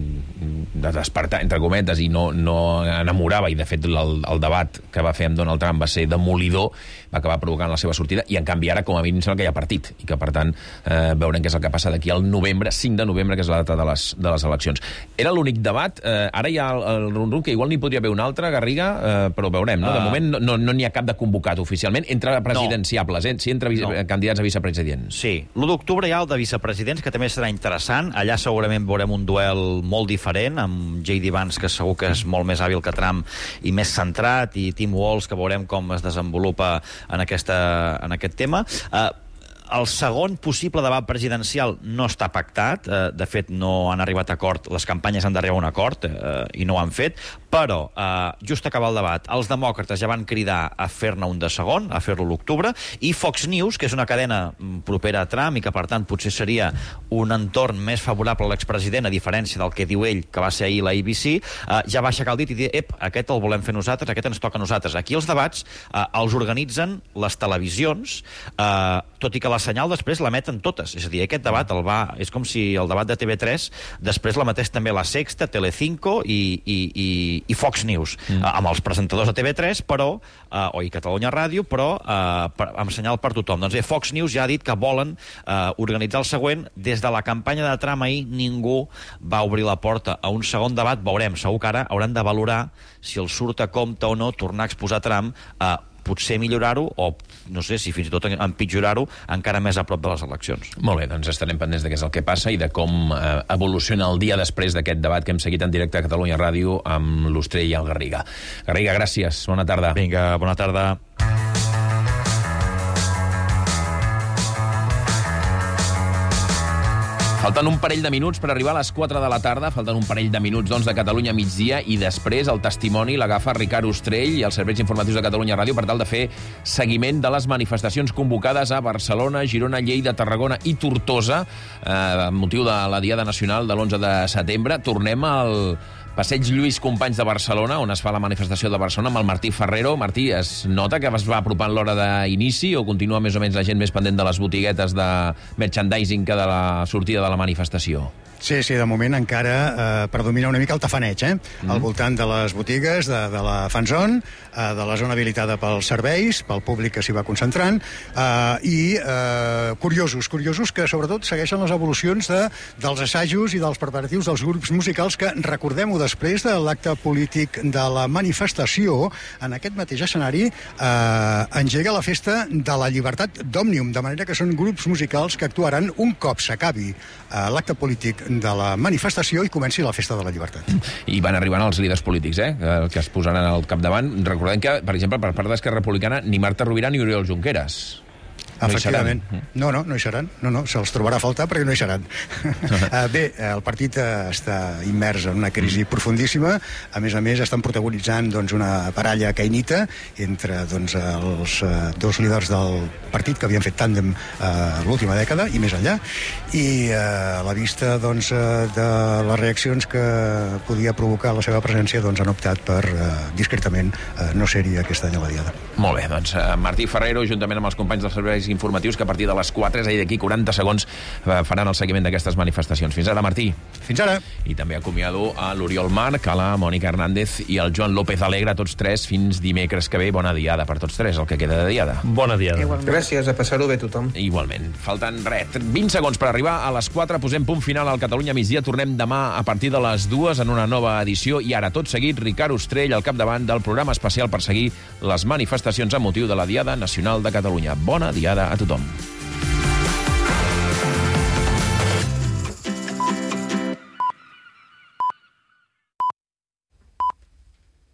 de despertar, entre cometes, i no, no enamorava, i de fet el, el debat que va fer amb Donald Trump va ser demolidor, va acabar provocant la seva sortida, i en canvi ara com a mínim sembla que hi ha partit, i que per tant eh, veurem què és el que passa d'aquí al novembre, cinc de novembre, que és la data de les, de les eleccions. Era l'únic debat, eh, ara hi ha el, el rum-rum, que igual n'hi podria haver un altre, Garriga, eh, però veurem. No? De moment no, no, no n'hi ha cap de convocat oficialment entre presidenciables, eh? Sí, entre no. candidats a vicepresident. Sí, l'u d'octubre hi ha el de vicepresidents, que també serà interessant. Allà segurament veurem un duel molt diferent, amb J D Vance, que segur que és molt més hàbil que Trump i més centrat, i Tim Walz, que veurem com es desenvolupa en, aquesta, en aquest tema. Uh, El segon possible debat presidencial no està pactat, eh, de fet no han arribat a acord, les campanyes han d'arribar a un acord eh, i no ho han fet, però eh, just acabar el debat, els demòcrates ja van cridar a fer-ne un de segon, a fer-lo a l'octubre, i Fox News, que és una cadena propera a Trump i que per tant potser seria un entorn més favorable a l'expresident, a diferència del que diu ell, que va ser ahir la A B C, eh, ja va aixecar el dit i dir, ep, aquest el volem fer nosaltres, aquest ens toca a nosaltres. Aquí els debats eh, els organitzen les televisions, eh, tot i que la senyal després l'emeten totes. És a dir, aquest debat el va... És com si el debat de T V tres després l'emetés també La Sexta, Telecinco i, i, i, i Fox News, mm. eh, amb els presentadors de T V tres, però, eh, o i Catalunya Ràdio, però eh, per, amb senyal per tothom. Doncs bé, Fox News ja ha dit que volen eh, organitzar el següent. Des de la campanya de Trump ahir ningú va obrir la porta a un segon debat. Veurem, segur que ara hauran de valorar si els surt a compte o no tornar a exposar Trump a eh, potser millorar-ho o, no sé, si fins i tot empitjorar-ho encara més a prop de les eleccions. Molt bé, doncs estarem pendents de què és el que passa i de com eh, evoluciona el dia després d'aquest debat que hem seguit en directe a Catalunya Ràdio amb l'Ostrell i el Garriga. Garriga, gràcies. Bona tarda. Vinga, bona tarda. Falten un parell de minuts per arribar a les quatre de la tarda, falten un parell de minuts doncs, de Catalunya migdia, i després el testimoni l'agafa Ricard Ostrell i els serveis informatius de Catalunya Ràdio per tal de fer seguiment de les manifestacions convocades a Barcelona, Girona, Lleida, Tarragona i Tortosa, eh, amb motiu de la Diada Nacional de l'onze de setembre. Tornem al Passeig Lluís Companys de Barcelona, on es fa la manifestació de Barcelona, amb el Martí Ferrero. Martí, es nota que es va apropant l'hora d'inici o continua més o menys la gent més pendent de les botiguetes de merchandising que de la sortida de la manifestació? Sí, sí, de moment encara eh, predomina una mica el tafaneig, eh? Mm. Al voltant de les botigues, de, de la fanzone, eh, de la zona habilitada pels serveis, pel públic que s'hi va concentrant, eh, i eh, curiosos, curiosos que sobretot segueixen les evolucions de, dels assajos i dels preparatius dels grups musicals que, recordem-ho, després de l'acte polític de la manifestació, en aquest mateix escenari, eh, engega la festa de la llibertat d'Òmnium, de manera que són grups musicals que actuaran un cop s'acabi eh, l'acte polític de la manifestació i comenci la festa de la llibertat. I van arribant els líders polítics, eh, que es posaran al capdavant. Recordem que, per exemple, per part d'Esquerra Republicana, ni Marta Rovira ni Oriol Junqueras. No Efectivament. No, no, no hi seran. No, no, se'ls trobarà a faltar perquè no hi seran. uh, bé, el partit uh, està immers en una crisi mm. profundíssima. A més a més, estan protagonitzant doncs, una baralla caïnita entre doncs, els uh, dos líders del partit que havien fet tàndem uh, l'última dècada i més enllà. I uh, a la vista doncs, uh, de les reaccions que podia provocar la seva presència, doncs, han optat per uh, discretament uh, no ser-hi aquest any a la diada. Molt bé, doncs uh, Martí Ferrero, juntament amb els companys dels serveis informatius, que a partir de les quatre, és a dir, d'aquí quaranta segons, faran el seguiment d'aquestes manifestacions. Fins ara, Martí. Fins ara. I també acomiado a l'Oriol Marc, a la Mònica Hernández i al Joan López Alegre, tots tres, fins dimecres que ve. Bona diada per tots tres, el que queda de diada. Bona diada. Igualment. Gràcies, a passar-ho bé tothom. Igualment. Falten, res, vint segons per arribar a les quatre. Posem punt final al Catalunya migdia. Tornem demà a partir de les dues en una nova edició. I ara, tot seguit, Ricard Ostrell al capdavant del programa especial per seguir les manifestacions amb motiu de la Diada Nacional de Catalunya. Bona diada a tothom.